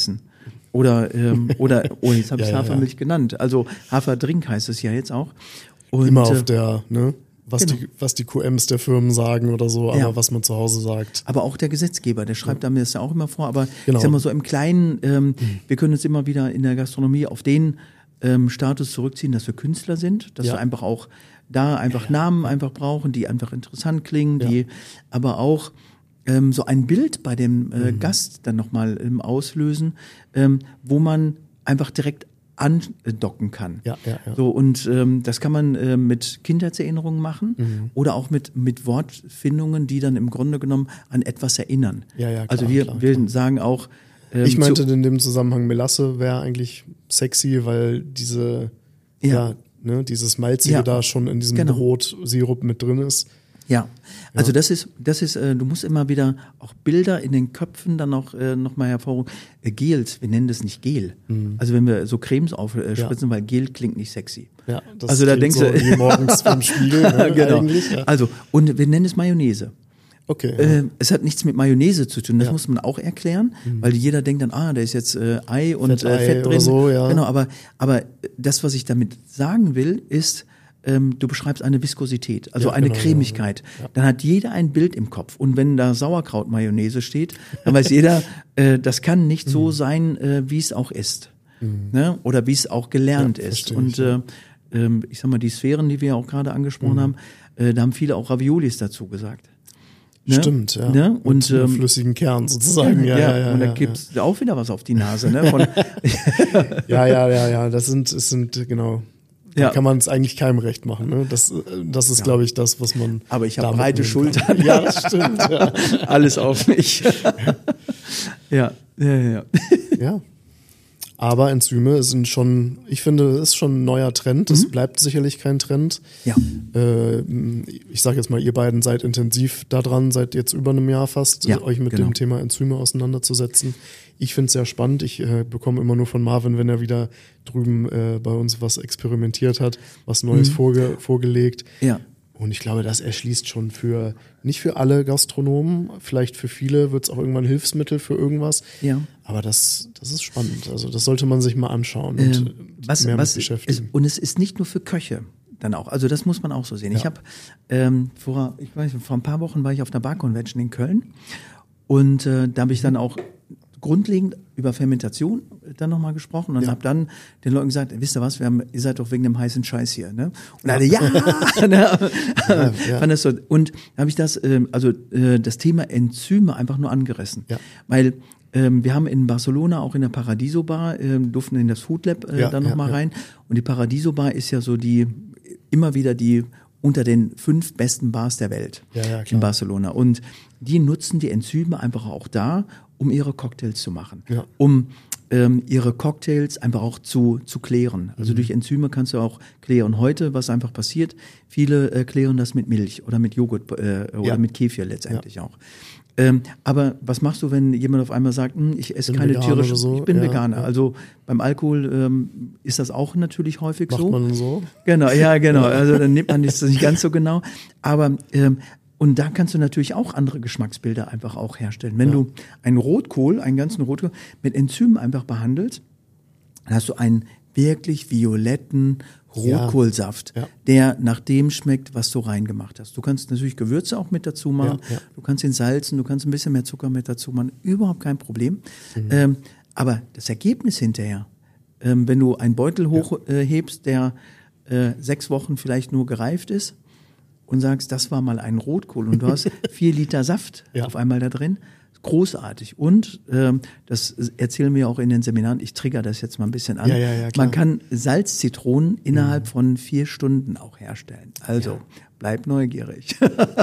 Oder, ähm, oder oh, jetzt habe ich Ja, ja, Hafermilch ja. genannt. Also Haferdrink heißt es ja jetzt auch. Und, Immer äh, auf der, ne, was, genau. die, was die Q Ms der Firmen sagen oder so, aber Ja. was man zu Hause sagt. Aber auch der Gesetzgeber, der schreibt ja. mir das ja auch immer vor. Aber Genau. ich sag mal so im Kleinen, ähm, mhm. wir können uns immer wieder in der Gastronomie auf den ähm, Status zurückziehen, dass wir Künstler sind, dass Ja. wir einfach auch da einfach Namen einfach brauchen, die einfach interessant klingen, Ja. die aber auch ähm, so ein Bild bei dem äh, Mhm. Gast dann nochmal ähm, auslösen, ähm, wo man einfach direkt andocken kann. Ja, ja, ja. So, und ähm, das kann man äh, mit Kindheitserinnerungen machen Mhm. oder auch mit, mit Wortfindungen, die dann im Grunde genommen an etwas erinnern. Ja, ja, klar, also wir, klar, wir klar. sagen auch, ähm, Ich meinte zu, in dem Zusammenhang, Melasse wäre eigentlich sexy, weil diese, ja, Ja. ne, dieses Malzige Ja. da schon in diesem Genau. Brotsirup mit drin ist. ja, also das ist, das ist, äh, du musst immer wieder auch Bilder in den Köpfen dann noch, äh, noch mal hervorrufen. Äh, Gels, wir nennen das nicht Gel. Also wenn wir so Cremes aufspritzen, Ja. weil Gel klingt nicht sexy. Ja, das Also da klingt denkst so du- wie morgens vom Spiegel, ne, genau. eigentlich. Ja. Also, und wir nennen es Mayonnaise. Okay, ja. Äh, es hat nichts mit Mayonnaise zu tun, das Ja. muss man auch erklären, weil jeder denkt dann, ah, da ist jetzt äh, Ei und Fettei äh, Fett oder drin. so, ja. Genau, aber, aber das, was ich damit sagen will, ist, ähm, du beschreibst eine Viskosität, also Ja, eine genau, Cremigkeit. ja, ja. Dann hat jeder ein Bild im Kopf. Und wenn da Sauerkraut-Mayonnaise steht, dann weiß jeder, äh, das kann nicht Mhm. so sein, äh, wie es auch ist. Ne? Oder wie es auch gelernt Ja, ist. verstehe Und ich, ja. äh, ähm, ich sag mal, die Sphären, die wir ja auch gerade angesprochen Mhm. haben, äh, da haben viele auch Raviolis dazu gesagt. Ne? Stimmt, ja. Ne? Mit Und, einem ähm, flüssigen Kern sozusagen. Ja, ja, ja. und dann ja, gibt's auch wieder was auf die Nase. Ne? Von, ja, ja, ja, ja. Das sind, es sind, genau. Da Ja. kann man es eigentlich keinem recht machen. Ne? Das, äh, das ist, glaube ich, das, was man. aber ich habe damit breite nehmen Schultern. kann. Ja, das stimmt. Ja. Alles auf mich. ja, ja, ja. Ja. Aber Enzyme sind schon, ich finde, ist schon ein neuer Trend. Es bleibt sicherlich kein Trend. Ja. Äh, ich sage jetzt mal, ihr beiden seid intensiv da dran, seit jetzt über einem Jahr fast, Ja, euch mit genau. dem Thema Enzyme auseinanderzusetzen. Ich finde es sehr spannend. Ich äh, bekomme immer nur von Marvin, wenn er wieder drüben äh, bei uns was experimentiert hat, was Neues vorge vorgelegt. Ja. Und ich glaube, das erschließt schon für, nicht für alle Gastronomen, vielleicht für viele wird es auch irgendwann Hilfsmittel für irgendwas. Ja. Aber das, das ist spannend. Also das sollte man sich mal anschauen und Ähm, was, mehr was mit beschäftigen. ist, und es ist nicht nur für Köche dann auch. Also das muss man auch so sehen. Ja. Ich habe ähm, vor, ich weiß, vor ein paar Wochen war ich auf der Bar Convention in Köln und äh, da habe ich dann auch grundlegend über Fermentation dann nochmal gesprochen und Ja. habe dann den Leuten gesagt, wisst ihr was, wir haben, ihr seid doch wegen dem heißen Scheiß hier, ne? Und alle, ja, ne? Ja, ja. Fand das so. Und da habe ich das, ähm, also äh, das Thema Enzyme einfach nur angerissen, Ja. weil ähm, wir haben in Barcelona auch in der Paradiso Bar ähm, durften in das Food Lab äh, Ja, dann nochmal ja, ja. rein und die Paradiso Bar ist ja so die immer wieder die unter den fünf besten Bars der Welt Ja, ja, klar. in Barcelona. Und die nutzen die Enzyme einfach auch da, um ihre Cocktails zu machen. Ja. Um ähm, ihre Cocktails einfach auch zu, zu klären. Also Mhm. durch Enzyme kannst du auch klären. Heute, was einfach passiert, viele äh, klären das mit Milch oder mit Joghurt äh, oder Ja. mit Kefir letztendlich auch. Ähm, aber was machst du, wenn jemand auf einmal sagt, hm, ich esse Bin keine Veganer tierische, oder so? ich bin Ja, Veganer. ja. Also beim Alkohol ähm, ist das auch natürlich häufig Macht so. man so? Genau, ja, genau. Also dann nimmt man das nicht ganz so genau. Aber ähm, und da kannst du natürlich auch andere Geschmacksbilder einfach auch herstellen. Wenn Ja. du einen Rotkohl, einen ganzen Rotkohl mit Enzymen einfach behandelst, dann hast du einen wirklich violetten Rotkohlsaft, Ja, ja. der nach dem schmeckt, was du reingemacht hast. Du kannst natürlich Gewürze auch mit dazu machen. Ja, ja. Du kannst ihn salzen, du kannst ein bisschen mehr Zucker mit dazu machen. Überhaupt kein Problem. Mhm. Ähm, aber das Ergebnis hinterher, ähm, wenn du einen Beutel hochhebst, äh, hebst, der äh, sechs Wochen vielleicht nur gereift ist und sagst, das war mal ein Rotkohl und du hast vier Liter Saft Ja. auf einmal da drin, großartig. Und ähm, das erzählen wir auch in den Seminaren, ich trigger das jetzt mal ein bisschen an, Ja, ja, ja, klar. man kann Salzzitronen innerhalb von vier Stunden auch herstellen. Also Ja. bleib neugierig.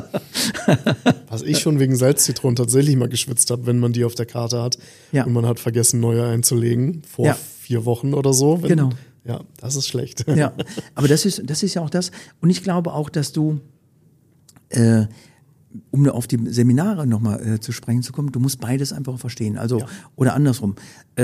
Was ich schon wegen Salzzitronen tatsächlich mal geschwitzt habe, wenn man die auf der Karte hat Ja. und man hat vergessen, neue einzulegen, vor Ja. vier Wochen oder so. Wenn, Genau. Ja, das ist schlecht. Ja, aber das ist, das ist ja auch das. Und ich glaube auch, dass du, äh, um auf die Seminare nochmal äh, zu sprechen zu kommen, du musst beides einfach verstehen. Also, Ja. oder andersrum. Ähm,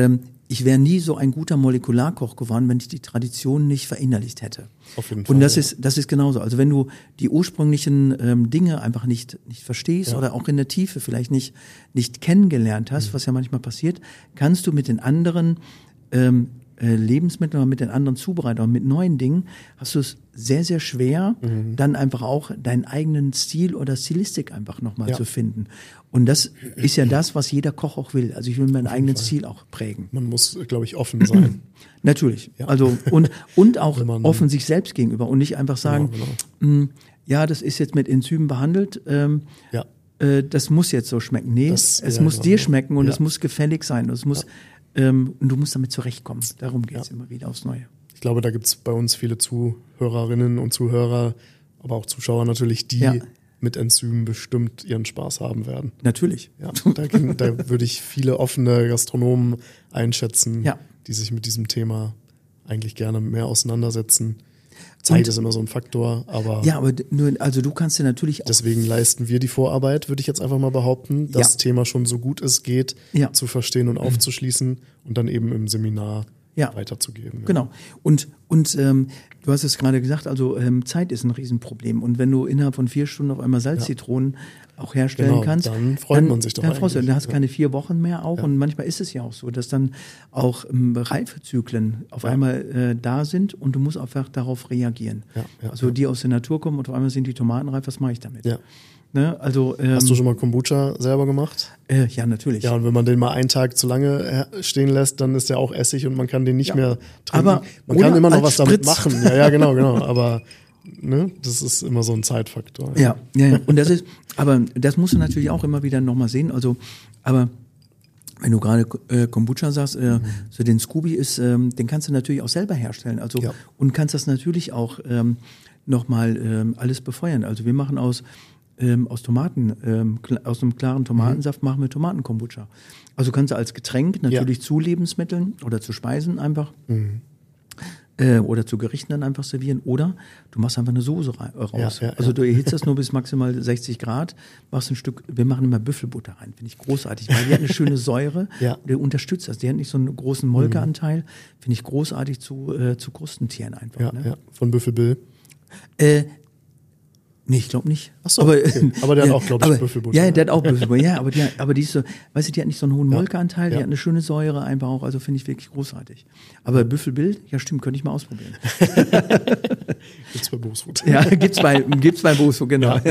ich wäre nie so ein guter Molekularkoch geworden, wenn ich die Tradition nicht verinnerlicht hätte. Auf jeden Fall. Und das ja. ist, das ist genauso. Also wenn du die ursprünglichen ähm, Dinge einfach nicht, nicht verstehst Ja. oder auch in der Tiefe vielleicht nicht, nicht kennengelernt hast, mhm. was ja manchmal passiert, kannst du mit den anderen ähm, äh, Lebensmitteln oder mit den anderen Zubereitern, mit neuen Dingen, hast du es sehr, sehr schwer, mhm. dann einfach auch deinen eigenen Stil oder Stilistik einfach nochmal Ja. zu finden. Und das ist ja das, was jeder Koch auch will. Also ich will meinen eigenen Fall. Stil auch prägen. Man muss, glaube ich, offen sein. Natürlich. Ja. Also und, und auch Wenn man- offen sich selbst gegenüber und nicht einfach sagen, Genau, mh, ja, das ist jetzt mit Enzymen behandelt, ähm, Ja. äh, das muss jetzt so schmecken. Nee, Das- es ja, muss genau. dir schmecken und Ja. es muss gefällig sein. Und es muss, ähm, und du musst damit zurechtkommen. Darum geht's Ja. immer wieder aufs Neue. Ich glaube, da gibt es bei uns viele Zuhörerinnen und Zuhörer, aber auch Zuschauer natürlich, die Ja. mit Enzymen bestimmt ihren Spaß haben werden. Natürlich. Ja, da, kenn- da würde ich viele offene Gastronomen einschätzen, Ja. die sich mit diesem Thema eigentlich gerne mehr auseinandersetzen. Zeit Und- ist immer so ein Faktor, aber Ja, aber d- nur, also du kannst dir natürlich auch. deswegen leisten wir die Vorarbeit, würde ich jetzt einfach mal behaupten, das Ja. Thema schon so gut es geht Ja. zu verstehen und aufzuschließen und dann eben im Seminar Ja. weiterzugeben. Ja. Genau. Und, und ähm, du hast es gerade gesagt, also ähm, Zeit ist ein Riesenproblem. Und wenn du innerhalb von vier Stunden auf einmal Salzzitronen auch herstellen Genau, kannst, dann freut man sich doch Dann freust du, eigentlich. dann hast du Ja. keine vier Wochen mehr auch. Ja. Und manchmal ist es ja auch so, dass dann auch ähm, Reifezyklen auf Ja. einmal äh, da sind und du musst einfach darauf reagieren. Ja, ja, also ja. die aus der Natur kommen und auf einmal sind die Tomaten reif, was mache ich damit? Ja. Ne? Also, ähm, Hast du schon mal Kombucha selber gemacht? äh, ja, natürlich. Ja, und wenn man den mal einen Tag zu lange her- stehen lässt, dann ist der auch Essig und man kann den nicht Ja. mehr trinken. Aber- man oder kann immer noch als was damit Spritz. machen. Ja, ja, genau, genau. Aber ne, das ist immer so ein Zeitfaktor. Ja, ja, ja. Und das ist, aber das musst du natürlich auch immer wieder nochmal sehen. Also, aber wenn du gerade äh, Kombucha sagst, äh, so den Scooby ist, ähm, den kannst du natürlich auch selber herstellen. Also Ja. und kannst das natürlich auch ähm, nochmal ähm, alles befeuern. Also wir machen aus ähm, aus Tomaten, ähm, kl- aus einem klaren Tomatensaft machen wir Tomaten-Kombucha. Also kannst du als Getränk natürlich zu Lebensmitteln oder zu Speisen einfach äh, oder zu Gerichten dann einfach servieren oder du machst einfach eine Soße rei- äh, raus. Ja, ja, also ja. du erhitzt das nur bis maximal sechzig Grad, machst ein Stück, wir machen immer Büffelbutter rein, finde ich großartig, weil die hat eine schöne Säure, Ja. der unterstützt das, die hat nicht so einen großen Molkeanteil, finde ich großartig zu, äh, zu Krustentieren einfach. Ja, ne? ja. Von Büffel Bill. Äh, nee, ich glaube nicht. Ach so, okay. Aber der hat auch, glaub ich, aber- Büffelbutter, Ja, ne? der hat auch Büffelbutter. Ja, aber die, aber die ist so, weißt du, die hat nicht so einen hohen Ja. Molkeanteil, die Ja. hat eine schöne Säure einfach auch, also finde ich wirklich großartig. Aber Büffelbild, ja stimmt, könnte ich mal ausprobieren. Gibt's bei Bootsfood. Ja, gibt's bei, gibt's bei Boso, genau. Ja.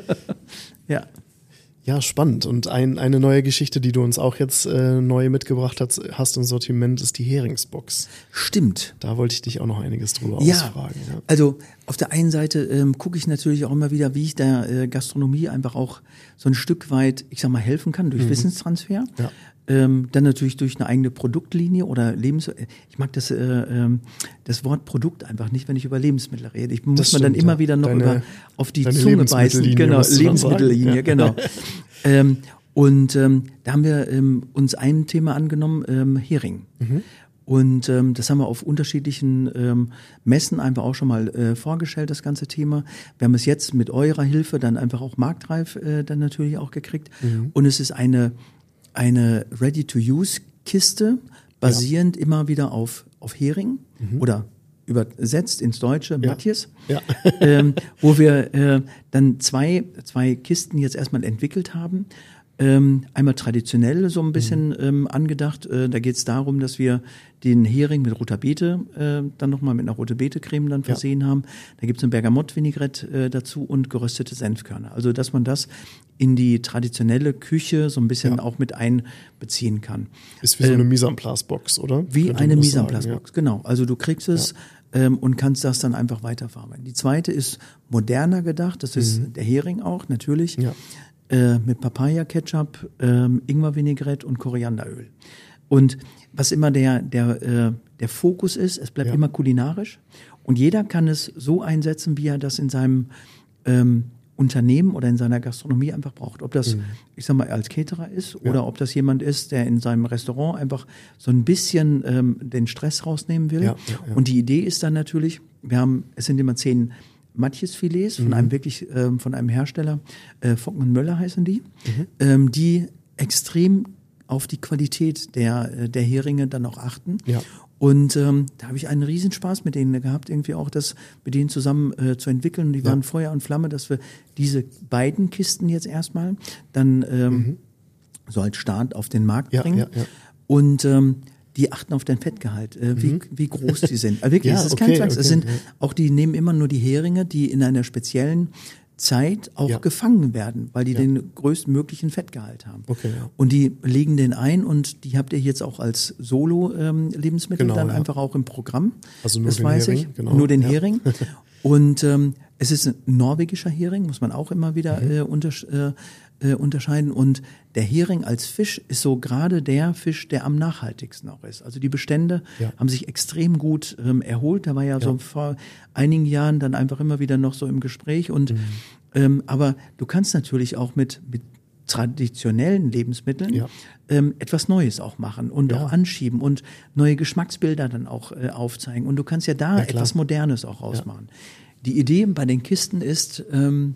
Ja. Ja, spannend. Und ein, eine neue Geschichte, die du uns auch jetzt äh, neu mitgebracht hast, hast im Sortiment, ist die Heringsbox. Stimmt. Da wollte ich dich auch noch einiges drüber Ja, ausfragen. Ja. also auf der einen Seite ähm, gucke ich natürlich auch immer wieder, wie ich der äh, Gastronomie einfach auch so ein Stück weit, ich sag mal, helfen kann durch Wissenstransfer. Ja. Ähm, dann natürlich durch eine eigene Produktlinie oder Lebens... Ich mag das, äh, ähm, das Wort Produkt einfach nicht, wenn ich über Lebensmittel rede. Ich muss Das man dann stimmt, immer ja. wieder noch Deine- über auf die deine Zunge beißen. Lebensmittellinie, Genau, musst du dann Lebensmittellinie, sagen. Ja. genau. ähm, und ähm, da haben wir ähm, uns ein Thema angenommen, ähm, Hering. Mhm. Und ähm, das haben wir auf unterschiedlichen ähm, Messen einfach auch schon mal äh, vorgestellt, das ganze Thema. Wir haben es jetzt mit eurer Hilfe dann einfach auch marktreif äh, dann natürlich auch gekriegt. Mhm. Und es ist eine, eine Ready-to-Use-Kiste, basierend immer wieder auf, auf Hering oder übersetzt ins Deutsche, Mhm. Ja. Matthias. Ja. ähm, wo wir äh, dann zwei, zwei Kisten jetzt erstmal entwickelt haben. Ähm, einmal traditionell so ein bisschen ähm, angedacht. Äh, da geht es darum, dass wir den Hering mit roter Beete, äh, dann nochmal mit einer rote Beete-Creme dann versehen haben. Da gibt es ein Bergamott-Vinaigrette äh, dazu und geröstete Senfkörner. Also dass man das in die traditionelle Küche so ein bisschen Ja. auch mit einbeziehen kann. Ist wie so eine Mise en place Box, oder? Wie Könnte eine man das Mise en sagen, place ja. Box, genau. Also du kriegst es ähm, und kannst das dann einfach weiterverarbeiten. Die zweite ist moderner gedacht, das ist der Hering auch, natürlich. Mhm. Ja. Äh, mit Papaya-Ketchup, ähm, Ingwer-Vinaigrette und Korianderöl. Und was immer der, der, äh, der Fokus ist, es bleibt Ja. immer kulinarisch und jeder kann es so einsetzen, wie er das in seinem ähm, Unternehmen oder in seiner Gastronomie einfach braucht. Ob das, ich sag mal, als Caterer ist oder ob das jemand ist, der in seinem Restaurant einfach so ein bisschen ähm, den Stress rausnehmen will. Ja, ja, ja. Und die Idee ist dann natürlich, wir haben, es sind immer zehn Matjes-Filets von einem wirklich, ähm, von einem Hersteller, äh, Focken und Möller heißen die, ähm, die extrem auf die Qualität der, der Heringe dann auch achten. Ja. Und ähm, da habe ich einen Riesenspaß mit denen gehabt, irgendwie auch das mit denen zusammen äh, zu entwickeln. Die waren ja. Feuer und Flamme, dass wir diese beiden Kisten jetzt erstmal dann ähm, mhm. so als Start auf den Markt ja, bringen. Ja, ja. Und ähm, die achten auf den Fettgehalt, äh, wie, mhm. wie groß die sind. Also wirklich, ja, es ist okay, kein Flachs. okay, Es sind ja. auch, die nehmen immer nur die Heringe, die in einer speziellen Zeit auch ja. gefangen werden, weil die ja. den größtmöglichen Fettgehalt haben. Okay, ja. Und die legen den ein und die habt ihr jetzt auch als Solo-Lebensmittel ähm, genau, dann ja. einfach auch im Programm. Also nur das den weiß Hering, ich. genau. Nur den ja. Hering. Und ähm, es ist ein norwegischer Hering, muss man auch immer wieder mhm. äh, untersch äh, äh, unterscheiden. Und der Hering als Fisch ist so gerade der Fisch, der am nachhaltigsten auch ist. Also die Bestände ja. haben sich extrem gut ähm, erholt. Da war ja, ja so vor einigen Jahren dann einfach immer wieder noch so im Gespräch. Und mhm. ähm, aber du kannst natürlich auch mit, mit traditionellen Lebensmitteln ja. ähm, etwas Neues auch machen und ja. auch anschieben und neue Geschmacksbilder dann auch äh, aufzeigen. Und du kannst ja da ja, etwas Modernes auch rausmachen. Ja. Die Idee bei den Kisten ist ähm,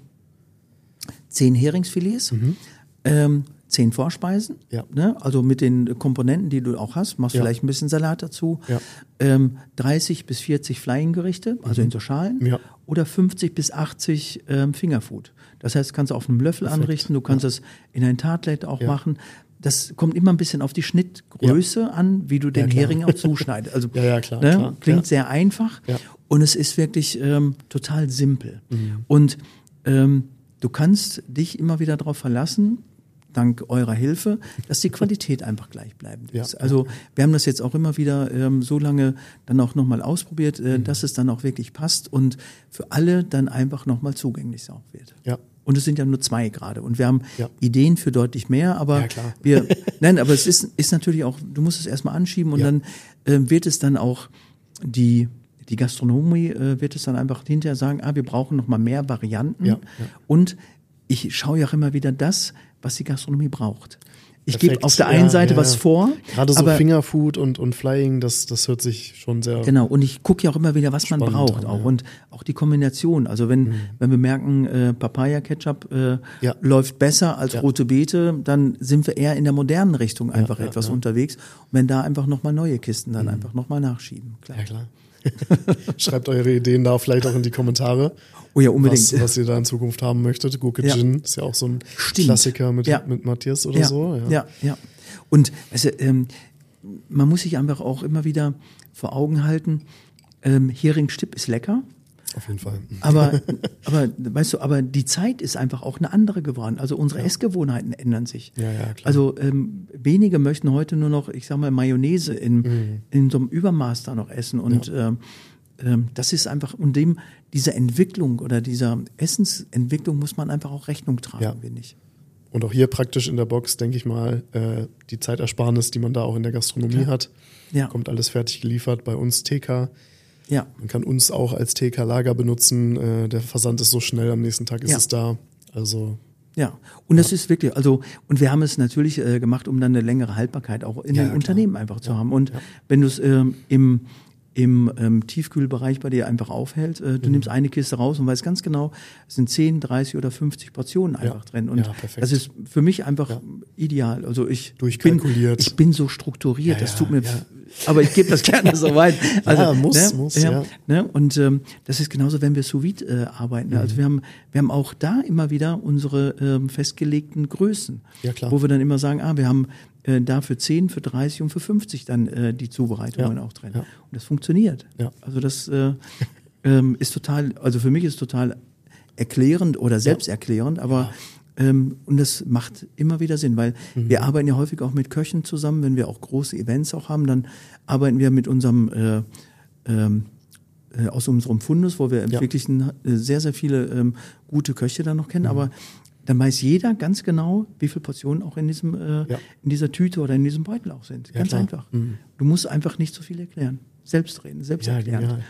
zehn Heringsfilets, mhm. ähm, zehn Vorspeisen, ja. ne? Also mit den Komponenten, die du auch hast, machst ja. vielleicht ein bisschen Salat dazu, ja. ähm, dreißig bis vierzig Flying-Gerichte, also mhm. in so Schalen, ja. oder fünfzig bis achtzig ähm, Fingerfood. Das heißt, kannst du auf einem Löffel Perfekt. anrichten, du kannst ja. es in ein Tartlet auch ja. machen. Das kommt immer ein bisschen auf die Schnittgröße ja. an, wie du den ja, Hering auch zuschneidest. Also ja, ja, klar, ne? klar. Klingt ja. sehr einfach ja. und es ist wirklich ähm, total simpel. Mhm. Und ähm, du kannst dich immer wieder darauf verlassen, dank eurer Hilfe, dass die Qualität einfach gleichbleibend ist. Ja. Also wir haben das jetzt auch immer wieder ähm, so lange dann auch nochmal ausprobiert, äh, mhm. dass es dann auch wirklich passt und für alle dann einfach nochmal zugänglich auch wird. Ja. Und es sind ja nur zwei gerade. Und wir haben ja. Ideen für deutlich mehr, aber ja, klar. wir, nein, aber es ist, ist natürlich auch, du musst es erstmal anschieben und ja. dann äh, wird es dann auch die, die Gastronomie äh, wird es dann einfach hinterher sagen, ah, wir brauchen noch mal mehr Varianten. Ja. Ja. Und ich schaue ja auch immer wieder das, was die Gastronomie braucht. Ich Perfekt. gebe auf der einen ja, Seite ja. was vor. Gerade so aber, Fingerfood und, und Flying, das, das hört sich schon sehr. Genau, und ich gucke ja auch immer wieder, was man braucht an, auch. Ja. Und auch die Kombination. Also wenn, mhm. wenn wir merken, äh, Papaya-Ketchup äh, ja. läuft besser als ja. rote Beete, dann sind wir eher in der modernen Richtung einfach ja, ja, etwas ja. unterwegs. Und wenn da einfach nochmal neue Kisten dann mhm. einfach nochmal nachschieben. Klar. Ja, klar. Schreibt eure Ideen da vielleicht auch in die Kommentare. Oh ja, unbedingt. Was, was ihr da in Zukunft haben möchtet. Gurke ja. Gin ist ja auch so ein Stimmt. Klassiker mit, ja. mit Matthias oder ja. so. Ja, ja. ja. Und also, ähm, man muss sich einfach auch immer wieder vor Augen halten, ähm, Heringsstipp ist lecker. Auf jeden Fall. Aber, aber, weißt du, aber die Zeit ist einfach auch eine andere geworden. Also unsere ja. Essgewohnheiten ändern sich. Ja, ja, klar. Also ähm, wenige möchten heute nur noch, ich sag mal, Mayonnaise in, mhm. in so einem Übermaß da noch essen. Und ja. ähm, ähm, das ist einfach, und dem, dieser Entwicklung oder dieser Essensentwicklung muss man einfach auch Rechnung tragen, ja. finde ich. Und auch hier praktisch in der Box, denke ich mal, äh, die Zeitersparnis, die man da auch in der Gastronomie ja. hat, ja. kommt alles fertig geliefert. Bei uns T K. Ja. Man kann uns auch als T K-Lager benutzen. Äh, der Versand ist so schnell, am nächsten Tag ist ja. es da. Also ja, und ja. das ist wirklich, also, und wir haben es natürlich äh, gemacht, um dann eine längere Haltbarkeit auch in ja, den ja, Unternehmen klar. einfach zu ja. haben. Und ja. wenn du es ähm, im im ähm, Tiefkühlbereich bei dir einfach aufhält. Äh, du mhm. nimmst eine Kiste raus und weißt ganz genau, es sind zehn, dreißig oder fünfzig Portionen einfach ja. drin. Und ja, das ist für mich einfach ja. ideal. Also ich Durchkalkuliert. bin, ich bin so strukturiert, ja, das tut mir, ja. aber ich gebe das gerne so weit. Also, ja, muss, ne, muss, ja. ja. Ne, und ähm, das ist genauso, wenn wir sous vide äh, arbeiten. Mhm. Also wir haben, wir haben auch da immer wieder unsere ähm, festgelegten Größen, ja, klar. wo wir dann immer sagen, ah, wir haben äh, da für zehn, für dreißig und für fünfzig dann äh, die Zubereitungen ja. auch drin. Ja. Und das funktioniert. Ja. Also das äh, ähm, ist total, also für mich ist total erklärend oder selbsterklärend, aber ja. ähm, und das macht immer wieder Sinn, weil mhm. wir arbeiten ja häufig auch mit Köchen zusammen, wenn wir auch große Events auch haben, dann arbeiten wir mit unserem äh, ähm, äh, aus unserem Fundus, wo wir ja. wirklich ein, äh, sehr, sehr viele ähm, gute Köche dann noch kennen, mhm. aber dann weiß jeder ganz genau, wie viele Portionen auch in diesem äh, ja. in dieser Tüte oder in diesem Beutel auch sind. Ganz ja, einfach. Mhm. Du musst einfach nicht so viel erklären. Selbst reden, selbst ja, erklären.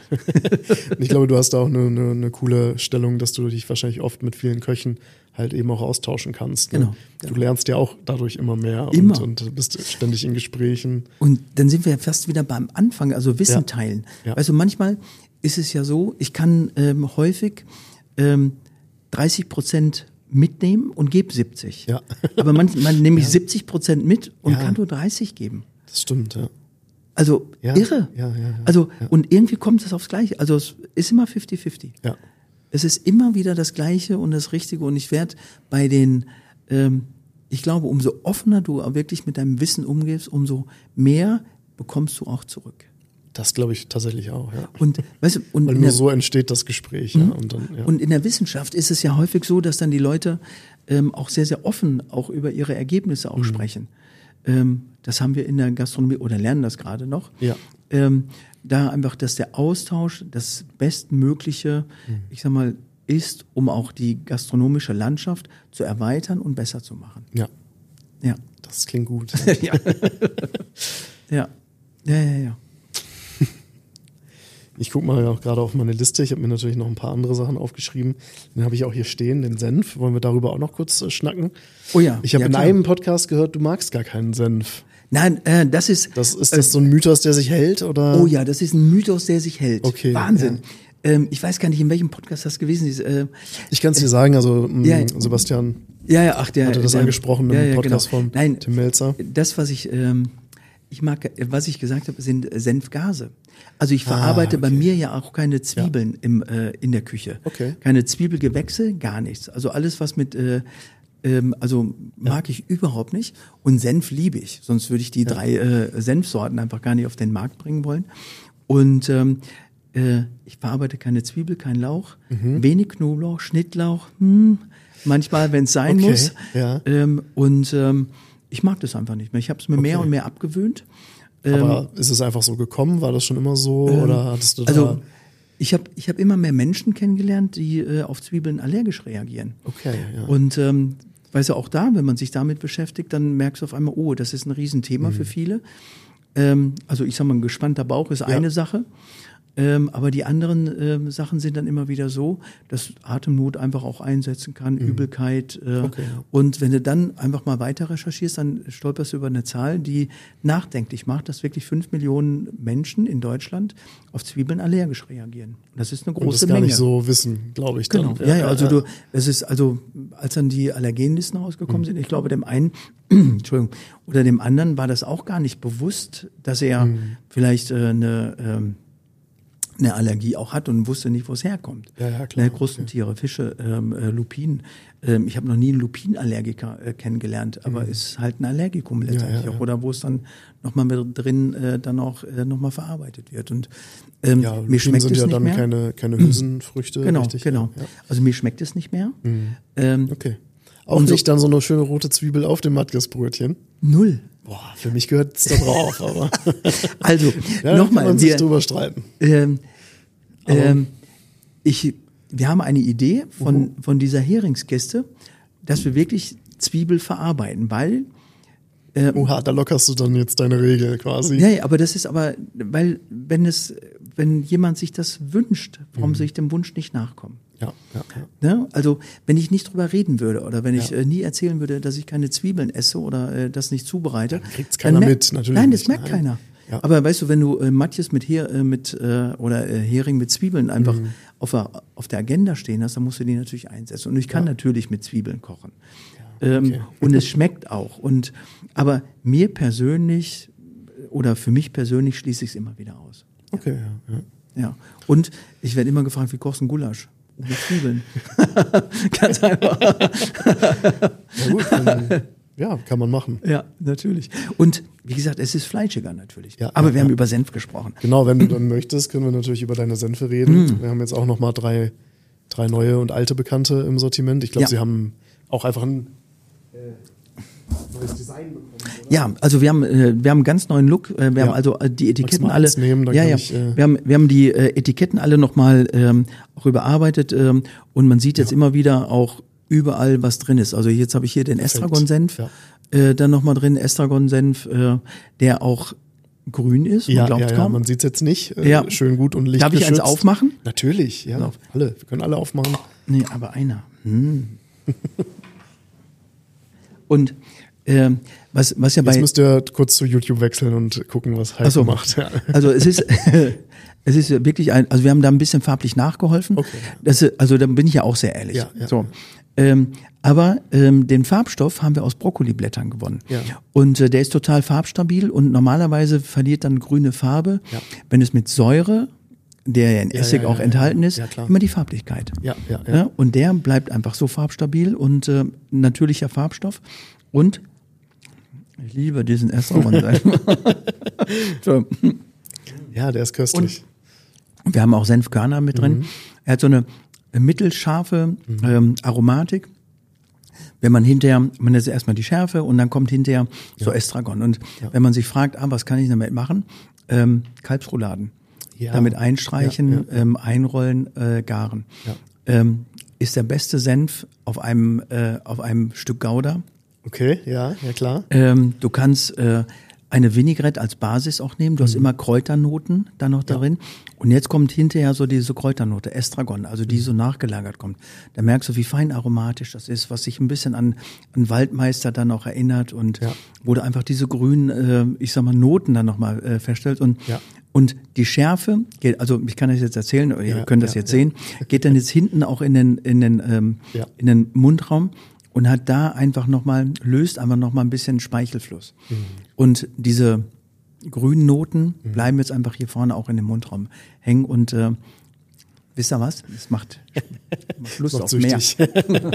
ich glaube, du hast da auch eine, eine, eine coole Stellung, dass du dich wahrscheinlich oft mit vielen Köchen halt eben auch austauschen kannst. Ne? Genau. Du genau. lernst ja auch dadurch immer mehr immer. Und, und bist ständig in Gesprächen. Und dann sind wir fast wieder beim Anfang, also Wissen ja. teilen. Ja. Also manchmal ist es ja so, ich kann ähm, häufig ähm, dreißig Prozent mitnehmen und gebe siebzig. Ja. Aber man, man nehme ich Ja. siebzig Prozent mit und Ja. kann nur dreißig geben. Das stimmt, ja. Also Ja, irre. ja, ja, ja, also ja. und irgendwie kommt es aufs Gleiche. Also es ist immer fifty fifty. Ja. Es ist immer wieder das Gleiche und das Richtige. Und ich werde bei den, ähm, ich glaube, umso offener du wirklich mit deinem Wissen umgehst, umso mehr bekommst du auch zurück. Das glaube ich tatsächlich auch, ja. Und weißt du, und Weil in nur der, so entsteht das Gespräch, ja. Und, dann, ja. und in der Wissenschaft ist es ja häufig so, dass dann die Leute ähm, auch sehr, sehr offen auch über ihre Ergebnisse auch Mhm. sprechen. Ähm, das haben wir in der Gastronomie oder lernen das gerade noch. Ja. Ähm, da einfach, dass der Austausch das Bestmögliche, Mhm. ich sag mal, ist, um auch die gastronomische Landschaft zu erweitern und besser zu machen. ja, Ja. das klingt gut. ja. ja. Ja, ja, ja. Ich gucke mal auch gerade auf meine Liste. Ich habe mir natürlich noch ein paar andere Sachen aufgeschrieben. Den habe ich auch hier stehen, den Senf. Wollen wir darüber auch noch kurz äh, schnacken? Oh ja. Ich habe ja, in klar. einem Podcast gehört, du magst gar keinen Senf. Nein, äh, das ist. Das, ist das so ein Mythos, der sich hält? Oder? Oh ja, das ist ein Mythos, der sich hält. Okay, Wahnsinn. Ähm, ich weiß gar nicht, in welchem Podcast das gewesen ist. Äh, Ich kann es dir sagen, also mh, Ja. Sebastian ja, ja, ach, der hatte das der, angesprochen im ja, ja, Podcast genau. von Nein, Tim Melzer. das, was ich, ähm, ich mag, was ich gesagt habe, sind Senfgase. Also ich verarbeite okay. bei mir ja auch keine Zwiebeln im, äh, in der Küche. Okay. Keine Zwiebelgewächse, gar nichts. Also alles, was mit, äh, ähm, also mag ich überhaupt nicht. Und Senf liebe ich. Sonst würde ich die drei äh, Senfsorten einfach gar nicht auf den Markt bringen wollen. Und ähm, äh, ich verarbeite keine Zwiebel, kein Lauch, Mhm. wenig Knoblauch, Schnittlauch, hm, manchmal, wenn es sein Okay, muss. ja. Ähm, und ähm, ich mag das einfach nicht mehr. Ich habe es mir mehr Okay. und mehr abgewöhnt. Aber ist es einfach so gekommen? War das schon immer so? Ähm, oder hattest du da... Also ich habe ich hab immer mehr Menschen kennengelernt, die äh, auf Zwiebeln allergisch reagieren. Okay, ja. Und ähm, weißt du, auch da, wenn man sich damit beschäftigt, dann merkst du auf einmal, oh, das ist ein Riesenthema Mhm. für viele. Ähm, also ich sag mal, ein gespannter Bauch ist eine Sache. Ähm, aber die anderen ähm, Sachen sind dann immer wieder so, dass Atemnot einfach auch einsetzen kann, Übelkeit. Äh, Okay, ja. Und wenn du dann einfach mal weiter recherchierst, dann stolperst du über eine Zahl, die nachdenklich macht, dass wirklich fünf Millionen Menschen in Deutschland auf Zwiebeln allergisch reagieren. Das ist eine Und das große gar Menge. nicht so wissen, glaube ich. Dann. Genau. Ja, ja, also du, es ist also, als dann die Allergenlisten rausgekommen sind, ich glaube dem einen, Entschuldigung, oder dem anderen war das auch gar nicht bewusst, dass er vielleicht äh, eine ähm, eine Allergie auch hat und wusste nicht, wo es herkommt. Ja, ja, klar. Ne, Krustentiere, Fische, ähm, äh, Lupinen. Ähm, ich habe noch nie einen Lupinallergiker äh, kennengelernt, aber es ist halt ein Allergikum letztendlich Ja, ja, ja. auch. Oder wo es dann nochmal mit drin äh, dann auch äh, nochmal verarbeitet wird. Und ähm, Ja, mir Lupinen schmeckt sind es ja nicht dann mehr. keine, keine Hülsenfrüchte. Genau, richtig? genau. Ja. Also mir schmeckt es nicht mehr. Ähm, Okay. Auch Und so- nicht dann so eine schöne rote Zwiebel auf dem Matgesbrötchen. Null. Boah, für mich gehört es da drauf, aber Also, ja, da kann nochmal, man sich wir, drüber streiten. ähm, ähm, ich, wir haben eine Idee von, von dieser Heringskäste, dass wir wirklich Zwiebel verarbeiten, weil ähm, Oha, da lockerst du dann jetzt deine Regel quasi. ja, ja, aber das ist aber, weil wenn es, wenn jemand sich das wünscht, warum soll ich dem Wunsch nicht nachkommen? Ja, ja, ja. Ne? Also wenn ich nicht drüber reden würde oder wenn ich Ja. äh, nie erzählen würde, dass ich keine Zwiebeln esse oder äh, das nicht zubereite, Dann kriegt's keiner mer- mit, natürlich Nein, das nicht, merkt nein. keiner. Ja. Aber weißt du, wenn du äh, Matjes mit Her äh, mit äh, oder äh, Hering mit Zwiebeln einfach Mhm. auf, der, auf der Agenda stehen hast, dann musst du die natürlich einsetzen. Und ich kann natürlich mit Zwiebeln kochen. ähm, okay. Und es schmeckt auch. Und aber mir persönlich oder für mich persönlich schließe ich es immer wieder aus. Okay, ja, ja. Ja. Und ich werde immer gefragt, wie kochst du einen Gulasch? Mit Zwiebeln. Ganz einfach. Ja, gut, dann, ja, kann man machen. Ja, natürlich. Und wie gesagt, es ist fleischiger natürlich. Ja, Aber ja, wir haben ja. über Senf gesprochen. Genau, wenn du dann möchtest, können wir natürlich über deine Senfe reden. Mhm. Wir haben jetzt auch noch mal drei, drei neue und alte Bekannte im Sortiment. Ich glaube, Ja. sie haben auch einfach ein äh, neues Design bekommen, oder? Ja, also wir haben äh, wir haben einen ganz neuen Look. Äh, wir Ja. haben also äh, die Etiketten mal alle. eins nehmen, dann ja, kann ja. ich, äh, wir haben wir haben die äh, Etiketten alle nochmal ähm, auch überarbeitet ähm, und man sieht jetzt immer wieder auch überall, was drin ist. Also jetzt habe ich hier den Perfekt. Estragon-Senf, Ja. äh, dann nochmal drin Estragon-Senf, äh, der auch grün ist. Man Ja, glaubt ja, ja, kaum. man sieht es jetzt nicht. Äh, Ja. Schön gut und Darf ich eins lichtgeschützt. aufmachen? Natürlich, ja. Auf. Alle. Wir können alle aufmachen. Nee, aber einer. Hm. Und ähm, was, was ja bei... Jetzt müsst ihr kurz zu YouTube wechseln und gucken, was Heiko so. macht. Ja. Also es ist... Es ist wirklich ein, also wir haben da ein bisschen farblich nachgeholfen. Okay. Das, also da bin ich ja auch sehr ehrlich. Ja, ja. So. Ähm, aber ähm, den Farbstoff haben wir aus Brokkoliblättern gewonnen. Ja. Und äh, der ist total farbstabil und normalerweise verliert dann grüne Farbe, Ja. wenn es mit Säure, der ja in Ja, Essig ja, auch ja, enthalten ja. ist, Ja, klar. immer die Farblichkeit. Ja, ja, ja. Ja, und der bleibt einfach so farbstabil und äh, natürlicher Farbstoff. Und ich liebe diesen Estragon. So. Ja, der ist köstlich. Wir haben auch Senfkörner mit drin. Mhm. Er hat so eine mittelscharfe ähm, Aromatik. Wenn man hinterher, man ist erstmal die Schärfe und dann kommt hinterher so Estragon. Und Ja. wenn man sich fragt, ah, was kann ich damit machen? Ähm, Kalbsrouladen. Ja. Damit einstreichen, Ja, ja. Ähm, einrollen, äh, garen. Ja. Ähm, ist der beste Senf auf einem, äh, auf einem Stück Gouda. Okay, ja, ja klar. Ähm, du kannst äh, eine Vinaigrette als Basis auch nehmen. Du hast Mhm. immer Kräuternoten da noch darin. Und jetzt kommt hinterher so diese Kräuternote, Estragon, also die Mhm. so nachgelagert kommt. Da merkst du, wie fein aromatisch das ist, was sich ein bisschen an, an Waldmeister dann auch erinnert und Ja. wo du einfach diese grünen, äh, ich sag mal, Noten dann nochmal äh, feststellst. Und, Ja. und die Schärfe, geht, also ich kann das jetzt erzählen, ihr Ja, könnt das ja, jetzt ja. sehen, geht dann jetzt hinten auch in den, in den, ähm, Ja. in den Mundraum. Und hat da einfach nochmal, löst einfach nochmal ein bisschen Speichelfluss. Mhm. Und diese grünen Noten bleiben jetzt einfach hier vorne auch in dem Mundraum hängen. Und äh, wisst ihr was? Es macht, macht Lust Macht auf süchtig. mehr.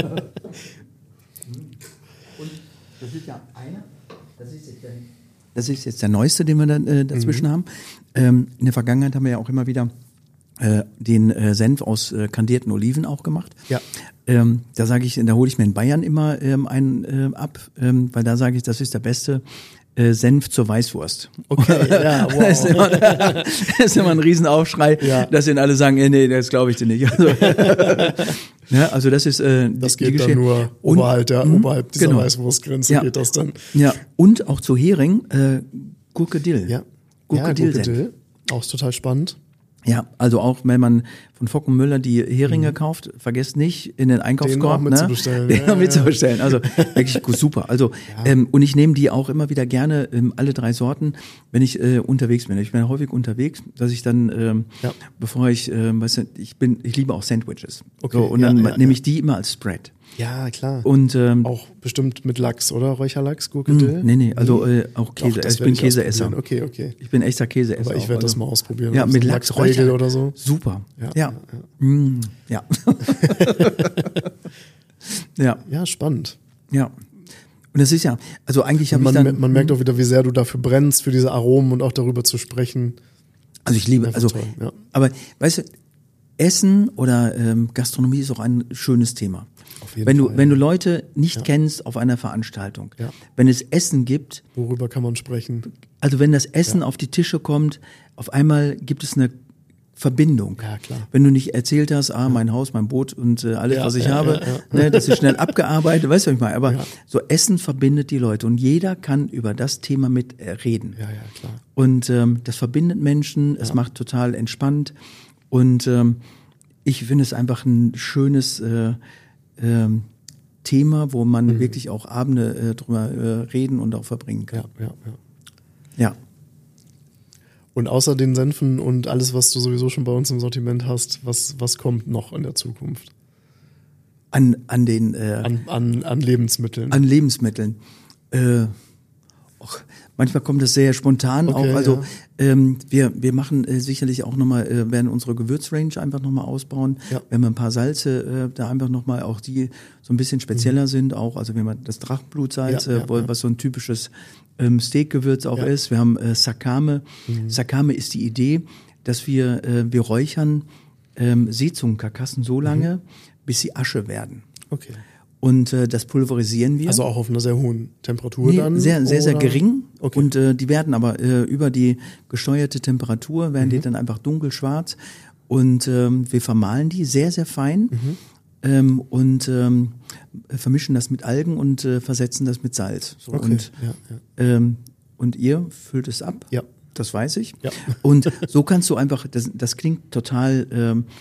Und das ist ja einer, das ist jetzt der, das ist jetzt der neueste, den wir dann, äh, dazwischen Mhm. haben. Ähm, in der Vergangenheit haben wir ja auch immer wieder äh, den äh, Senf aus äh, kandierten Oliven auch gemacht. Ja. Ähm, da sage ich, da hole ich mir in Bayern immer ähm, einen äh, ab, ähm, weil da sage ich, das ist der beste äh, Senf zur Weißwurst. Okay, ja, wow. Das ist immer, das ist immer ein Riesenaufschrei, Ja. dass ihnen alle sagen, eh, nee, das glaube ich dir nicht. Also, ja, also das ist äh, Das die geht dann Geschichte. nur Und- oberhalb, der, Mhm, oberhalb dieser genau. Weißwurstgrenze Ja. geht das dann. Ja, und auch zu Hering, äh, Gurke Dill. Ja, Gurke ja, Dill. Gurke Dill. Auch total spannend. Ja, also auch wenn man von Fockenmüller die Heringe kauft, vergesst nicht in den Einkaufskorb, Den auch mitzubestellen. Ne? Den Ja, auch ja, mitzubestellen. Also wirklich gut, super. Also ähm, und ich nehme die auch immer wieder gerne, ähm, alle drei Sorten, wenn ich äh, unterwegs bin. Ich bin häufig unterwegs, dass ich dann, ähm, Ja. bevor ich, ähm, weißt du, ich bin, ich liebe auch Sandwiches. Okay, So, und ja, dann ja, nehme ja. ich die immer als Spread. Ja, klar. Und ähm, Auch bestimmt mit Lachs, oder? Räucherlachs, Gurke mh, Dill? nee, nee, also äh, auch Doch, Käse. das ich werde bin Käseesser. ausprobieren. Okay, okay. Ich bin echter Käseesser. Aber ich auch, werde das also. mal ausprobieren. Ja, Ob mit so ein Lachs, Lachsbagel Räucher. oder so. Super. Ja, Ja. ja, Mm, ja. ja. Ja, spannend. Ja. Und das ist ja, also eigentlich habe ich Man, dann, man merkt auch wieder, wie sehr du dafür brennst, für diese Aromen und auch darüber zu sprechen. also ich liebe, Einfach also, toll, ja. aber weißt du, Essen oder ähm, Gastronomie ist auch ein schönes Thema. Auf jeden Wenn du, Fall, wenn ja. du Leute nicht Ja. kennst auf einer Veranstaltung, Ja. wenn es Essen gibt, Worüber kann man sprechen? also wenn das Essen auf die Tische kommt, auf einmal gibt es eine Verbindung. Ja, klar. Wenn du nicht erzählt hast, ah, mein Haus, mein Boot und äh, alles, Ja, was ich ja, habe, ja, ja. Ne, das ist schnell abgearbeitet, weißt du, was ich meine? Aber Ja. so Essen verbindet die Leute und jeder kann über das Thema mit äh, reden. Ja, ja, klar. Und ähm, das verbindet Menschen, es macht total entspannt und ähm, ich finde es einfach ein schönes äh, ähm, Thema, wo man Mhm. wirklich auch Abende äh, drüber äh, reden und auch verbringen kann. Ja, ja, ja. Ja. Und außer den Senfen und alles, was du sowieso schon bei uns im Sortiment hast, was, was kommt noch in der Zukunft? An, an den äh, An, an, an Lebensmitteln. an Lebensmitteln. Äh, och, manchmal kommt das sehr spontan Okay, auch. Also ja. ähm, wir wir machen äh, sicherlich auch nochmal, äh, werden unsere Gewürzrange einfach nochmal ausbauen. Ja. Wenn wir ein paar Salze äh, da einfach nochmal auch die so ein bisschen spezieller sind, auch also wenn man das Drachenblutsalz, Mhm. Ja, äh, ja, wo- ja. was so ein typisches ähm, Steakgewürz auch Ja. ist. Wir haben äh, Sakame. Mhm. Sakame ist die Idee, dass wir äh, wir räuchern ähm, Seezungenkarkassen so lange, bis sie Asche werden. Okay. Und äh, das pulverisieren wir. Also auch auf einer sehr hohen Temperatur Nee, dann? sehr, sehr, sehr oder? gering. Okay. Und äh, die werden aber äh, über die gesteuerte Temperatur werden Mhm. die dann einfach dunkelschwarz. Und ähm, wir vermahlen die sehr, sehr fein Mhm. ähm, und ähm, vermischen das mit Algen und äh, versetzen das mit Salz. So, Okay, und, ja, ja. ähm, und ihr füllt es ab. Ja. Das weiß ich. Ja. Und so kannst du einfach, das, das klingt total ähm,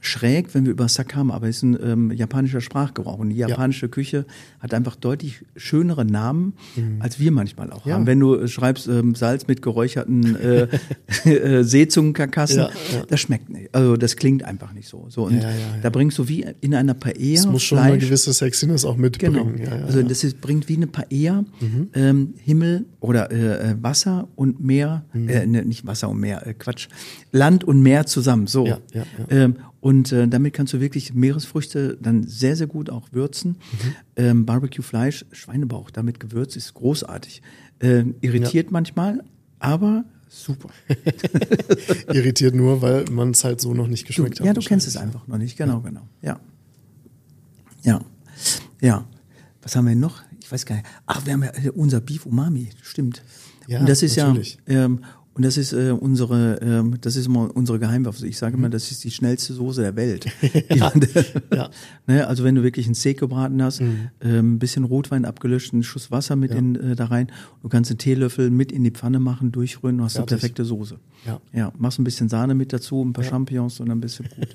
schräg, wenn wir über Sakama, aber es ist ein ähm, japanischer Sprachgebrauch. Und die japanische ja. Küche hat einfach deutlich schönere Namen, mhm. als wir manchmal auch ja. haben. Wenn du äh, schreibst ähm, Salz mit geräucherten äh, äh, Seezungenkarkassen, ja, ja. das schmeckt nicht. Also das klingt einfach nicht so. so und ja, ja, ja. da bringst du wie in einer Paella Das muss schon Fleisch, eine gewisse Sexiness auch mitbringen. Genau. Ja, ja, also ja. das ist, bringt wie eine Paella mhm. ähm, Himmel oder äh, Wasser und Meer, mhm. äh, ne, nicht Wasser und Meer, äh, Quatsch, Land und Meer zusammen. So. Ja, ja, ja. Ähm, Und äh, damit kannst du wirklich Meeresfrüchte dann sehr, sehr gut auch würzen. Mhm. Ähm, Barbecue-Fleisch, Schweinebauch, damit gewürzt, ist großartig. Äh, irritiert ja. manchmal, aber super. Irritiert nur, weil man es halt so noch nicht geschmeckt du, hat. Ja, du kennst es einfach noch nicht. Genau, ja. genau. Ja. Ja. Ja. Was haben wir noch? Ich weiß gar nicht. Ach, wir haben ja unser Beef Umami, stimmt. Ja, und das ist natürlich. ja... Ähm, Und das ist äh, unsere, ähm, das ist immer unsere Geheimwaffe. Ich sage immer, das ist die schnellste Soße der Welt. ja. ja. Ne, also wenn du wirklich einen Steak gebraten hast, mhm. ähm, ein bisschen Rotwein abgelöscht, einen Schuss Wasser mit ja. in, äh, da rein, du kannst einen Teelöffel mit in die Pfanne machen, durchrühren, du hast eine perfekte Soße. Ja. Ja, machst ein bisschen Sahne mit dazu, ein paar ja. Champignons und dann bist du gut.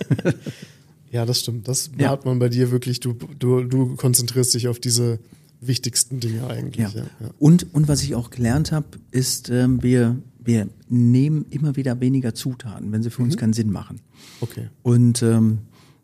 Ja, das stimmt. Das ja. hat man bei dir wirklich, du, du, du konzentrierst dich auf diese wichtigsten Dinge eigentlich. Ja. Ja. Ja. Und, und was ich auch gelernt habe, ist, ähm, wir, wir nehmen immer wieder weniger Zutaten, wenn sie für mhm. uns keinen Sinn machen. Okay. Und ähm,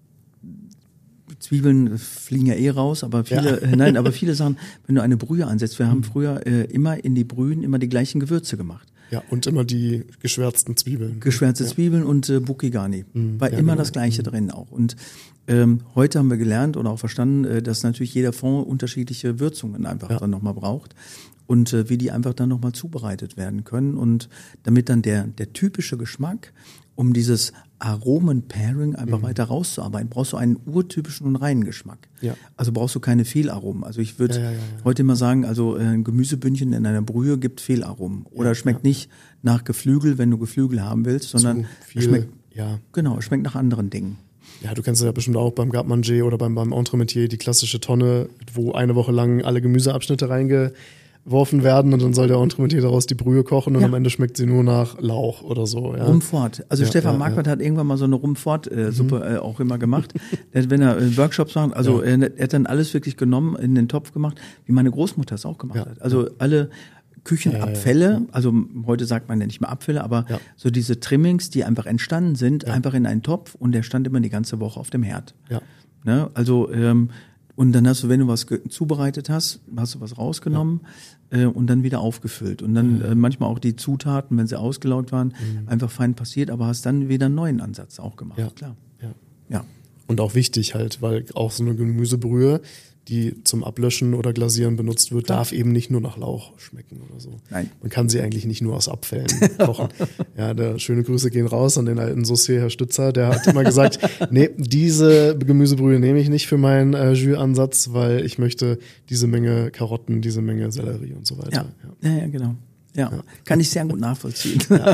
Zwiebeln fliegen ja eh raus, aber viele, ja. äh, nein, aber viele Sachen, wenn du eine Brühe ansetzt, wir haben früher äh, immer in die Brühen immer die gleichen Gewürze gemacht. Ja, und immer die geschwärzten Zwiebeln. Geschwärzte ja. Zwiebeln und äh, Bukigani. Mhm. War ja, immer genau. das Gleiche mhm. drin auch. Und ähm, heute haben wir gelernt oder auch verstanden, äh, dass natürlich jeder Fond unterschiedliche Würzungen einfach ja. dann nochmal braucht. Und äh, wie die einfach dann nochmal zubereitet werden können. Und damit dann der, der typische Geschmack, um dieses Aromen-Pairing einfach mhm. weiter rauszuarbeiten, brauchst du einen urtypischen und reinen Geschmack. Ja. Also brauchst du keine Fehlaromen. Also ich würde ja, ja, ja, ja. heute immer sagen, also äh, ein Gemüsebündchen in einer Brühe gibt Fehlaromen. Oder ja, schmeckt ja. nicht nach Geflügel, wenn du Geflügel haben willst, sondern viel, schmeckt, ja. genau, es schmeckt nach anderen Dingen. Ja, du kennst ja bestimmt auch beim Garde-Manger oder beim, beim Entremetier die klassische Tonne, wo eine Woche lang alle Gemüseabschnitte reingeworfen werden und dann soll der Entremetier daraus die Brühe kochen und ja. am Ende schmeckt sie nur nach Lauch oder so. Ja. Rumfort. Also ja, Stefan ja, Marquardt ja. hat irgendwann mal so eine Rumfort-Suppe äh, mhm. äh, auch immer gemacht. Der, wenn er äh, Workshops macht, also ja. er, er hat dann alles wirklich genommen, in den Topf gemacht, wie meine Großmutter es auch gemacht ja. hat. Also alle Küchenabfälle, ja, ja, ja. also heute sagt man ja nicht mehr Abfälle, aber ja. so diese Trimmings, die einfach entstanden sind, ja. einfach in einen Topf und der stand immer die ganze Woche auf dem Herd. Ja. Ne? Also ähm, und dann hast du, wenn du was ge- zubereitet hast, hast du was rausgenommen ja. äh, und dann wieder aufgefüllt. Und dann mhm. äh, manchmal auch die Zutaten, wenn sie ausgelaugt waren, mhm. einfach fein passiert, aber hast dann wieder einen neuen Ansatz auch gemacht. Ja. Klar. Ja. Ja. Und auch wichtig halt, weil auch so eine Gemüsebrühe, die zum Ablöschen oder Glasieren benutzt wird, Klar. darf eben nicht nur nach Lauch schmecken oder so. Nein. Man kann sie eigentlich nicht nur aus Abfällen kochen. Ja, der schöne Grüße gehen raus an den alten Saucier, Herr Stützer, der hat immer gesagt, nee, diese Gemüsebrühe nehme ich nicht für meinen äh, Jus-Ansatz, weil ich möchte diese Menge Karotten, diese Menge Sellerie und so weiter. Ja, ja, ja genau. Ja. ja, kann ich sehr gut nachvollziehen. Ja.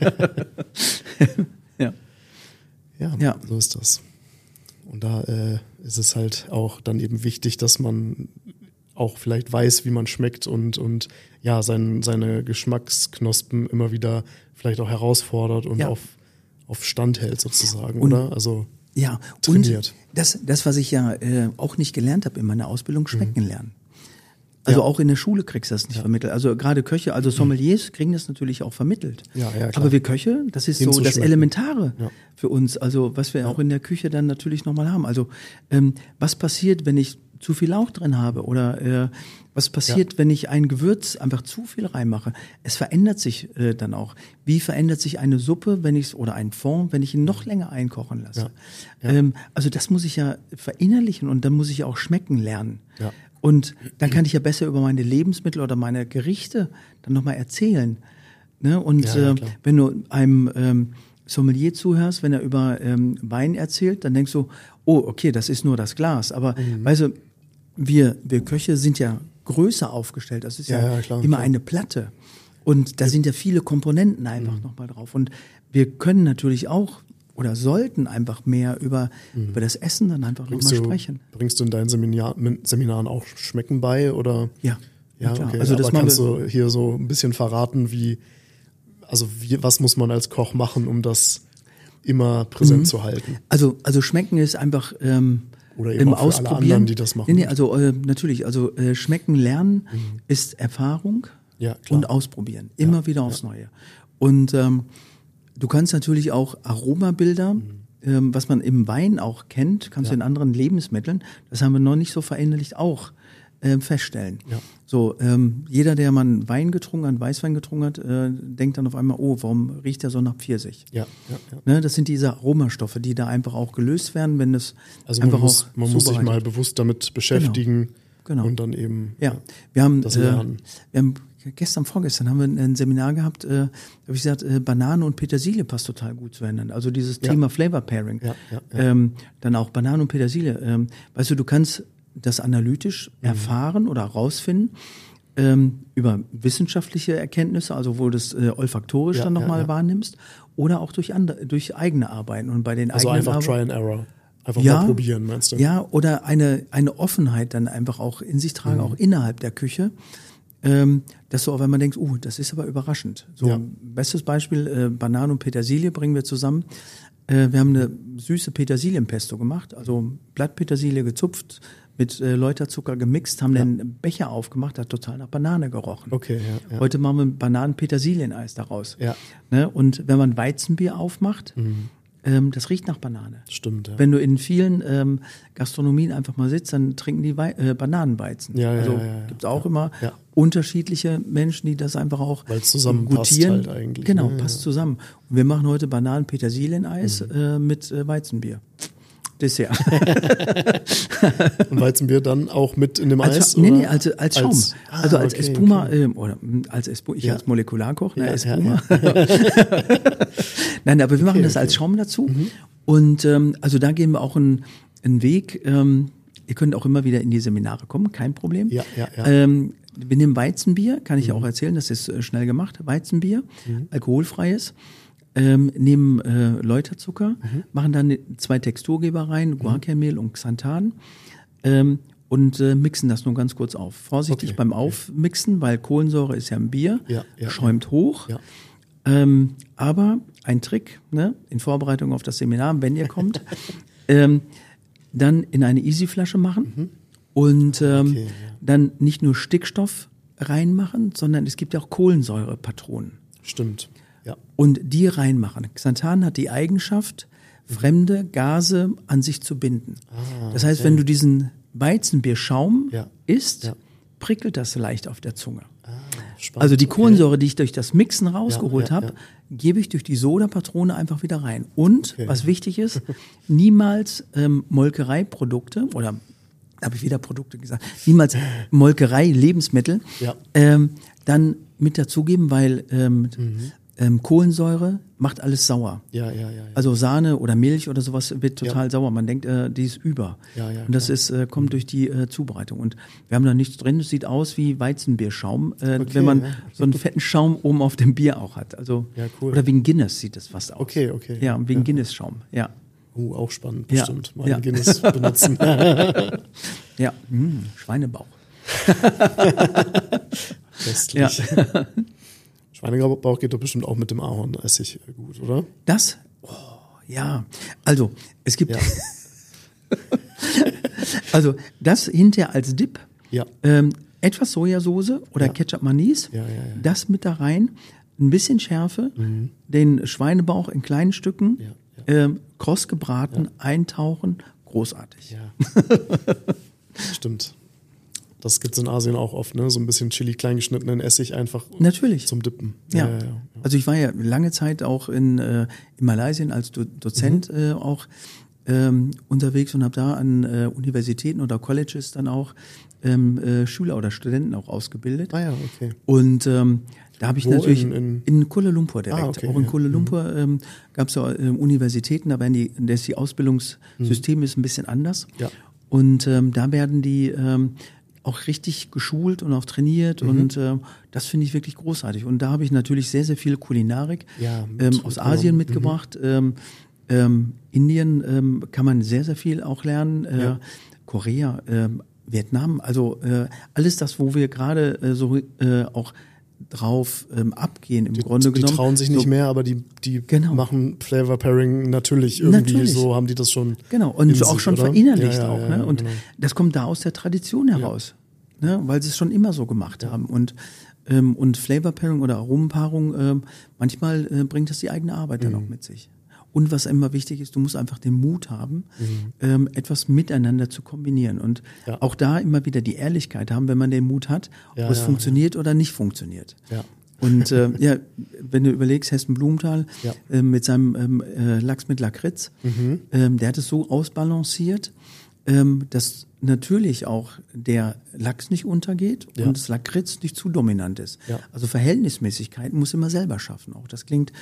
ja. Ja, ja, so ist das. Und da äh, ist es halt auch dann eben wichtig, dass man auch vielleicht weiß, wie man schmeckt und, und ja, sein, seine Geschmacksknospen immer wieder vielleicht auch herausfordert und ja. auf, auf Stand hält sozusagen, und, oder? Also ja, trainiert. Und das, das, was ich ja äh, auch nicht gelernt habe in meiner Ausbildung, schmecken lernen. Also ja. auch in der Schule kriegst du das nicht ja. vermittelt. Also gerade Köche, also Sommeliers kriegen das natürlich auch vermittelt. Ja, ja, klar. Aber wir Köche, das ist so das Elementare ja. für uns. Also was wir ja. auch in der Küche dann natürlich nochmal haben. Also ähm, was passiert, wenn ich zu viel Lauch drin habe? Oder äh, was passiert, ja. wenn ich ein Gewürz einfach zu viel reinmache? Es verändert sich äh, dann auch. Wie verändert sich eine Suppe, wenn ich oder ein Fond, wenn ich ihn noch länger einkochen lasse? Ja. Ja. Ähm, also das muss ich ja verinnerlichen und dann muss ich auch schmecken lernen. Ja. Und dann kann ich ja besser über meine Lebensmittel oder meine Gerichte dann nochmal erzählen. Ne? Und ja, ja, äh, wenn du einem ähm, Sommelier zuhörst, wenn er über ähm, Wein erzählt, dann denkst du, oh, okay, das ist nur das Glas. Aber mhm. weißt du, wir, wir Köche sind ja größer aufgestellt. Das ist ja, ja, ja klar, immer klar. eine Platte. Und da sind ja viele Komponenten einfach mhm. nochmal drauf. Und wir können natürlich auch oder sollten einfach mehr über, mhm. über das Essen dann einfach nochmal sprechen. Bringst du in deinen Seminar, Seminaren auch Schmecken bei? Oder? Ja. Ja, klar. okay. Also das aber kannst du hier so ein bisschen verraten, wie, also wie, was muss man als Koch machen, um das immer präsent mhm. zu halten. Also, also schmecken ist einfach ähm, Oder eben im auch für Ausprobieren. alle anderen, die das machen. Nee, nee, also äh, natürlich, also äh, schmecken, lernen mhm. ist Erfahrung ja, klar. und ausprobieren. Immer ja, wieder aufs ja. Neue. Und ähm, du kannst natürlich auch Aromabilder, mhm. ähm, was man im Wein auch kennt, kannst ja. du in anderen Lebensmitteln, das haben wir noch nicht so verinnerlicht, auch äh, feststellen. Ja. So, ähm, jeder, der mal einen Wein getrunken hat, Weißwein getrunken hat, äh, denkt dann auf einmal, oh, warum riecht der so nach Pfirsich? Ja, ja, ja. Ne, das sind diese Aromastoffe, die da einfach auch gelöst werden, wenn es also man einfach muss, auch man muss sich mal bewusst damit beschäftigen genau. Genau. und dann eben ja. wir haben, das äh, lernen. Wir haben gestern, vorgestern haben wir ein Seminar gehabt, äh, da habe ich gesagt, äh, Banane und Petersilie passt total gut zueinander. Also dieses ja. Thema Flavor Pairing. Ja, ja, ja. Ähm, dann auch Banane und Petersilie. Ähm, weißt du, du kannst das analytisch mhm. erfahren oder herausfinden ähm, über wissenschaftliche Erkenntnisse, also wo du das äh, olfaktorisch ja, dann nochmal ja, ja. wahrnimmst, oder auch durch, andere, durch eigene Arbeiten. Und bei den also eigenen einfach Arbe- Try and Error. Einfach ja, mal probieren, meinst du? Ja, oder eine, eine Offenheit dann einfach auch in sich tragen, Mhm. auch innerhalb der Küche. Ähm, dass du auch, wenn man denkt, uh, das ist aber überraschend. So, Ja. bestes Beispiel, äh, Bananen und Petersilie bringen wir zusammen. Äh, wir haben eine süße Petersilienpesto gemacht, also Blattpetersilie gezupft, mit äh, Läuterzucker gemixt, haben Ja. den Becher aufgemacht, hat total nach Banane gerochen. Okay, ja, ja. Heute machen wir Bananen-Petersilieneis daraus. Ja. Ne? Und wenn man Weizenbier aufmacht, Mhm. ähm, das riecht nach Banane. Stimmt, ja. Wenn du in vielen ähm, Gastronomien einfach mal sitzt, dann trinken die Wei- äh, Bananenweizen. Ja, ja, also ja, ja, ja. gibt es auch Ja. immer Ja. unterschiedliche Menschen, die das einfach auch Weil es zusammenpasst gutieren. halt eigentlich. Genau, ne? passt zusammen. Und wir machen heute Bananen-Petersilieneis Mhm. äh, mit äh, Weizenbier. Dessert. Und Weizenbier dann auch mit in dem als, Eis? Nee, oder? nee, als, als Schaum. Als, ah, also als okay, Espuma, okay. ähm, oder mh, als Espu, ich Ja. als Molekularkoch, ne, Ja, Espuma. ja, Nein, aber wir Okay, machen das okay. als Schaum dazu. Und ähm, also da gehen wir auch einen, einen Weg. Ähm, ihr könnt auch immer wieder in die Seminare kommen, kein Problem. Ja, ja, ja. Ähm, wir nehmen Weizenbier, kann ich ja auch erzählen, das ist äh, schnell gemacht. Weizenbier, alkoholfreies. Ähm, nehmen äh, Läuterzucker, Mhm. machen dann zwei Texturgeber rein, Guarkermehl und Xanthan ähm, und äh, mixen das nur ganz kurz auf. Vorsichtig Okay, beim okay. Aufmixen, weil Kohlensäure ist ja im Bier, Ja, ja, schäumt hoch. Ja. Ähm, aber ein Trick, ne, in Vorbereitung auf das Seminar, wenn ihr kommt, ähm, dann in eine Easy-Flasche machen und ähm, Okay, ja. dann nicht nur Stickstoff reinmachen, sondern es gibt ja auch Kohlensäurepatronen. Stimmt. Ja. Und die reinmachen. Xanthan hat die Eigenschaft, fremde Gase an sich zu binden. Ah, das heißt, okay. wenn du diesen Weizenbierschaum Ja. isst, Ja. prickelt das leicht auf der Zunge. Ah, spannend. Also die Okay. Kohlensäure, die ich durch das Mixen rausgeholt Ja, ja, habe, ja. gebe ich durch die Sodapatrone einfach wieder rein. Und, Okay. was wichtig ist, niemals ähm, Molkereiprodukte oder habe ich wieder Produkte gesagt, niemals Molkerei-Lebensmittel Ja. ähm, dann mit dazugeben, weil ähm, ähm, Kohlensäure macht alles sauer. Ja, ja, ja. ja. Also Sahne oder Milch oder sowas wird total Ja. sauer. Man denkt, äh, die ist über. Ja, ja, und das klar. ist, äh, kommt durch die äh, Zubereitung. Und wir haben da nichts drin. Es sieht aus wie Weizenbierschaum, äh, Okay, wenn man ja. so einen fetten Schaum oben auf dem Bier auch hat. Also Ja, cool. oder wegen Guinness sieht es fast aus. Okay, okay. Ja, wegen Ja. Guinness-Schaum. Ja, Uh, auch spannend, Ja. bestimmt. Mal Ja. Guinness benutzen. ja. Mm, Schweinebauch. Köstlich. Schweinebauch geht doch bestimmt auch mit dem Ahornessig gut, oder? Das? Oh, ja. Also es gibt Ja. also das hinterher als Dip. Ja. Ähm, etwas Sojasauce oder Ja. Ketchup Manis, Ja, ja, ja. das mit da rein, ein bisschen Schärfe, den Schweinebauch in kleinen Stücken, Ja, Ähm, kross gebraten, eintauchen, großartig. Ja. Stimmt. Das gibt's in Asien auch oft, ne? So ein bisschen Chili klein geschnittenen Essig einfach Natürlich. zum Dippen. Ja. Ja, ja, ja. Also ich war ja lange Zeit auch in, äh, in Malaysia als Do- Dozent Mhm. äh, auch ähm, unterwegs und habe da an äh, Universitäten oder Colleges dann auch ähm, äh, Schüler oder Studenten auch ausgebildet. Ah ja, okay. Und ähm, da habe ich Wo? natürlich In- in- in Kuala Lumpur direkt. Ah, okay, auch in ja. Kuala Lumpur ähm, gab es ja äh, Universitäten, da werden die, das die Ausbildungssystem ist ein bisschen anders. Ja. Und ähm, da werden die ähm, auch richtig geschult und auch trainiert Mhm. und ähm, das finde ich wirklich großartig. Und da habe ich natürlich sehr, sehr viel Kulinarik Ja, mit- ähm, aus Asien mhm. mitgebracht. Ähm, ähm, Indien ähm, kann man sehr, sehr viel auch lernen. Äh, Ja. Korea, ähm, Vietnam, also äh, alles das, wo wir gerade äh, so äh, auch drauf ähm, abgehen im Die, Grunde die genommen. trauen sich nicht so, mehr, aber die, die genau. machen Flavor Pairing natürlich irgendwie Natürlich. so, haben die das schon. Genau, und in so auch sich, schon oder? verinnerlicht Ja, ja, auch. ja, Ne? Und genau. das kommt da aus der Tradition heraus, ne? Weil sie es schon immer so gemacht haben. Und, ähm, und Flavor Pairing oder Aromenpaarung, ähm, manchmal äh, bringt das die eigene Arbeit dann Mhm. auch mit sich. Und was immer wichtig ist, du musst einfach den Mut haben, Mhm. ähm, etwas miteinander zu kombinieren. Und Ja. auch da immer wieder die Ehrlichkeit haben, wenn man den Mut hat, Ja, ob es ja, funktioniert oder nicht funktioniert. Ja. Und äh, ja, wenn du überlegst, Hessen Blumenthal Ja. äh, mit seinem ähm, äh, Lachs mit Lakritz, Mhm. ähm, der hat es so ausbalanciert, ähm, dass natürlich auch der Lachs nicht untergeht Ja. und das Lakritz nicht zu dominant ist. Ja. Also Verhältnismäßigkeit muss immer selber schaffen. Auch das klingt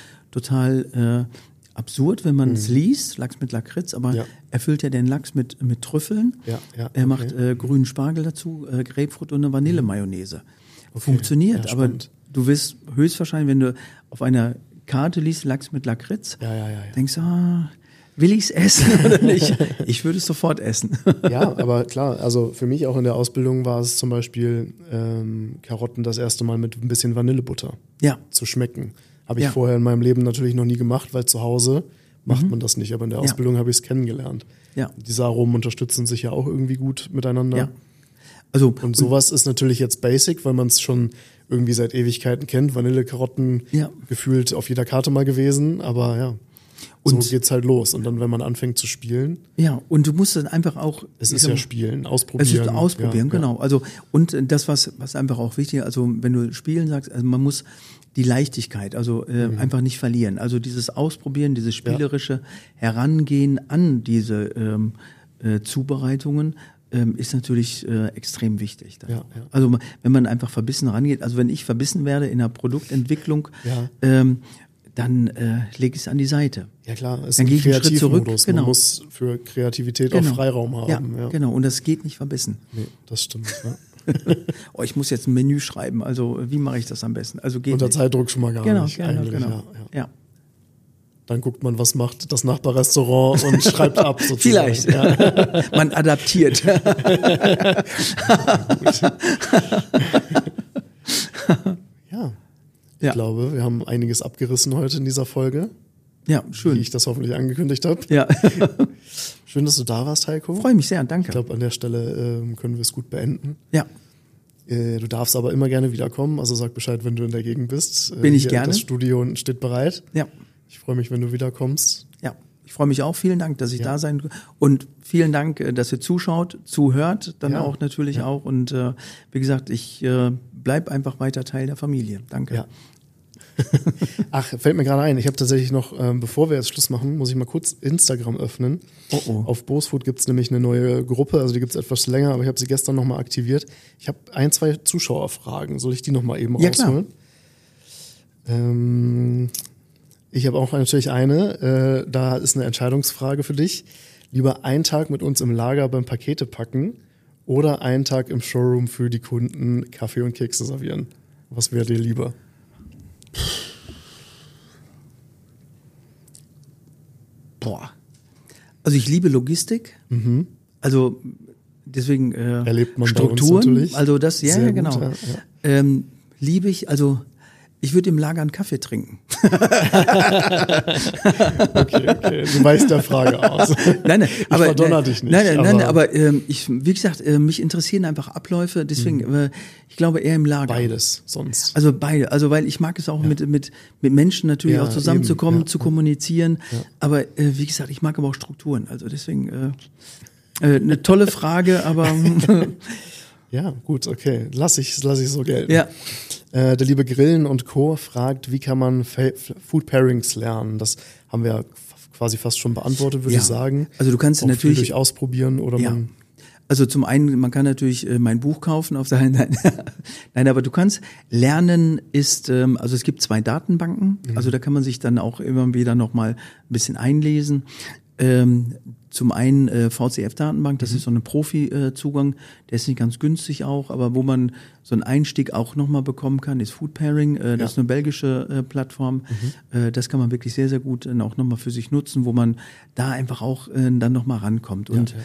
total äh, absurd, wenn man es liest, Lachs mit Lakritz, aber Mhm. Ja. er füllt ja den Lachs mit, mit Trüffeln. Ja, ja, Er okay. macht äh, grünen Spargel dazu, äh, Grapefruit und eine Vanillemayonnaise. Funktioniert, Ja, aber spannend. du wirst höchstwahrscheinlich, wenn du auf einer Karte liest, Lachs mit Lakritz, Ja, ja, ja, ja. denkst du, ah, will ich es essen oder nicht? Ich würde es sofort essen. Ja, aber klar, also für mich auch in der Ausbildung war es zum Beispiel ähm, Karotten das erste Mal mit ein bisschen Vanillebutter Ja, zu schmecken. Habe ich Ja. vorher in meinem Leben natürlich noch nie gemacht, weil zu Hause macht man das nicht. Aber in der Mhm. Ja. Ausbildung habe ich es kennengelernt. ja, Diese Aromen unterstützen sich ja auch irgendwie gut miteinander. ja. Also, Und sowas ist natürlich jetzt basic, weil man es schon irgendwie seit Ewigkeiten kennt. Vanille, Karotten Ja. gefühlt auf jeder Karte mal gewesen, aber ja. Und- so geht's halt los. Und dann, wenn man anfängt zu spielen, ja, und du musst dann einfach auch. es ich ist sag ja mal, Spielen, Es ausprobieren. ist ausprobieren, ja, genau. Also, und das, was, was einfach auch wichtig ist, also, wenn du spielen sagst, also, man muss die Leichtigkeit, also, äh, Mhm. einfach nicht verlieren. Also, dieses Ausprobieren, dieses spielerische Herangehen an diese, ähm, äh, Zubereitungen, ähm, ist natürlich äh, extrem wichtig. dann Ja, auch. ja. Also, wenn man einfach verbissen rangeht, also, wenn ich verbissen werde in der Produktentwicklung, Ja. ähm, dann äh, lege ich es an die Seite. Ja klar, es ist Dann ein gehe ich einen Schritt zurück, Kreativmodus. genau. Man muss für Kreativität auch Freiraum haben. Ja, Ja, genau. Und das geht nicht verbissen. Nee, das stimmt. Ja. Oh, ich muss jetzt ein Menü schreiben. Also wie mache ich das am besten? Also geht Unter nicht. Zeitdruck schon mal gar Genau, nicht. genau, eigentlich, genau. Ja, ja. Ja. Dann guckt man, was macht das Nachbarrestaurant und schreibt ab sozusagen. Vielleicht. Ja. Man adaptiert. Ja. Ich Ja. glaube, wir haben einiges abgerissen heute in dieser Folge, Ja, wie schön. ich das hoffentlich angekündigt habe. Ja, Schön, dass du da warst, Heiko. freue mich sehr. Ich Danke. glaube, an der Stelle ähm, können wir es gut beenden. Ja, Äh, du darfst aber immer gerne wiederkommen, also sag Bescheid, wenn du in der Gegend bist. Äh, Bin ich hier, gerne. Das Studio steht bereit. ja, Ich freue mich, wenn du wiederkommst. ja. Ich freue mich auch. Vielen Dank, dass ich Ja. da sein kann. Und vielen Dank, äh, dass ihr zuschaut, zuhört, dann Ja. auch natürlich Ja. auch. Und äh, wie gesagt, ich äh, bleib einfach weiter Teil der Familie. Danke. Ja. Ach, fällt mir gerade ein, ich habe tatsächlich noch, ähm, bevor wir jetzt Schluss machen, muss ich mal kurz Instagram öffnen. Oh, oh. Auf Boosfood gibt es nämlich eine neue Gruppe, also die gibt es etwas länger, aber ich habe sie gestern nochmal aktiviert. Ich habe ein, zwei Zuschauerfragen, soll ich die nochmal eben Ja, klar. rausholen? Ähm, ich habe auch natürlich eine, äh, da ist eine Entscheidungsfrage für dich. Lieber einen Tag mit uns im Lager beim Pakete packen oder einen Tag im Showroom für die Kunden Kaffee und Kekse servieren? Was wäre dir lieber? Boah. Also ich liebe Logistik. Also deswegen äh, Erlebt man bei uns Strukturen. natürlich. Also das, ja, Sehr ja gut, genau. ja, ja. Ähm, liebe ich, also ich würde im Lager einen Kaffee trinken. Okay, okay. Du weichst der Frage aus. Nein, nein, Ich aber verdonner nein, dich nicht. Nein, nein, aber nein, aber ähm, ich, wie gesagt, äh, mich interessieren einfach Abläufe. Deswegen, äh, ich glaube eher im Lager. beides sonst. Also beide, also weil ich mag es auch mit mit mit Menschen natürlich Ja, auch zusammenzukommen, eben, ja. zu kommunizieren. Ja. Aber äh, wie gesagt, ich mag aber auch Strukturen. Also deswegen äh, äh, eine tolle Frage, aber Ja, gut, okay. Lass ich, lass ich so gelten. ja. Äh, der liebe Grillen und Co. fragt, wie kann man Fa Food Pairings lernen? Das haben wir quasi fast schon beantwortet, würde Ja. ich sagen. Also du kannst Auch viel natürlich durch Ausprobieren oder Ja. man. Also zum einen, man kann natürlich äh, mein Buch kaufen auf der nein, nein, aber du kannst lernen ist, ähm, also es gibt zwei Datenbanken, also da kann man sich dann auch immer wieder noch mal ein bisschen einlesen. Ähm, zum einen äh, V C F-Datenbank, das ist so ein Profi-Zugang, der ist nicht ganz günstig auch, aber wo man so einen Einstieg auch nochmal bekommen kann, ist Food Pairing, äh, das Ja. ist eine belgische äh, Plattform, äh, das kann man wirklich sehr, sehr gut äh, auch nochmal für sich nutzen, wo man da einfach auch äh, dann nochmal rankommt. Und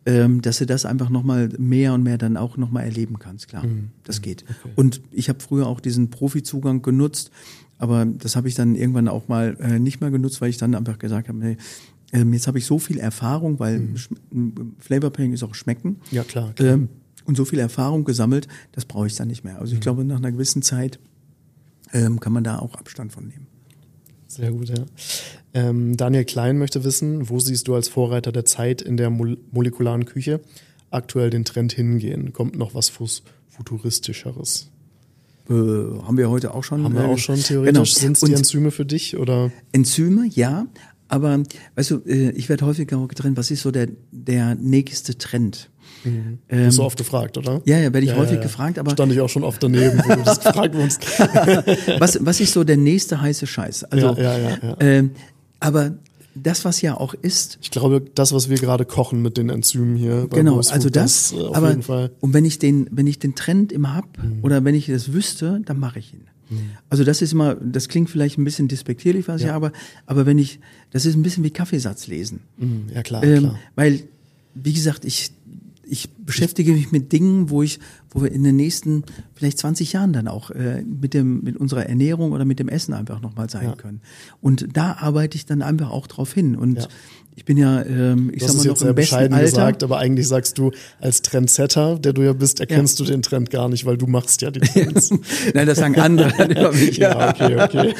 ähm, dass du das einfach nochmal mehr und mehr dann auch nochmal erleben kannst, klar, mhm. das geht. Okay. Und ich habe früher auch diesen Profi-Zugang genutzt, aber das habe ich dann irgendwann auch mal äh, nicht mehr genutzt, weil ich dann einfach gesagt habe, nee, ähm, jetzt habe ich so viel Erfahrung, weil mhm. Flavor Pairing ist auch Schmecken. Ja, klar. klar. Ähm, und so viel Erfahrung gesammelt, das brauche ich dann nicht mehr. Also ich mhm. glaube, nach einer gewissen Zeit ähm, kann man da auch Abstand von nehmen. Sehr gut, ja. Ähm, Daniel Klein möchte wissen, wo siehst du als Vorreiter der Zeit in der mo- molekularen Küche aktuell den Trend hingehen? Kommt noch was Fus- Futuristischeres? Äh, haben wir heute auch schon. Haben wir äh, auch schon theoretisch. Genau. Sind es die Enzyme für dich? Oder? Enzyme, ja. Aber weißt du, äh, ich werde häufig auch getrennt, was ist so der, der nächste Trend? Mhm. Ähm, Bist du oft gefragt, oder? Ja, ja, werde ich ja, häufig ja, ja. gefragt. Aber stand ich auch schon oft daneben, wo du das gefragt wurdest. was, was ist so der nächste heiße Scheiß? Also, ja, ja, ja, ja. Ähm, aber das, was ja auch ist. Ich glaube, das, was wir gerade kochen mit den Enzymen hier. Bei genau, Boosfood, also das, das äh, auf aber, jeden Fall. Und wenn ich den, wenn ich den Trend immer hab, mhm. oder wenn ich das wüsste, dann mache ich ihn. Mhm. Also das ist immer, das klingt vielleicht ein bisschen despektierlich, was ja. ich aber, aber wenn ich, das ist ein bisschen wie Kaffeesatz lesen. Mhm. Ja, klar, ähm, klar. Weil, wie gesagt, ich, ich beschäftige mich mit Dingen, wo ich, wo wir in den nächsten vielleicht zwanzig Jahren dann auch äh, mit dem, mit unserer Ernährung oder mit dem Essen einfach nochmal sein ja. können. Und da arbeite ich dann einfach auch drauf hin. Und ja. ich bin ja, ähm, ich du sag hast mal es noch jetzt im sehr besten bescheiden Alter. gesagt, aber eigentlich sagst du, als Trendsetter, der du ja bist, erkennst ja. du den Trend gar nicht, weil du machst ja die Trends. Nein, das sagen andere dann über mich. Ja, okay, okay.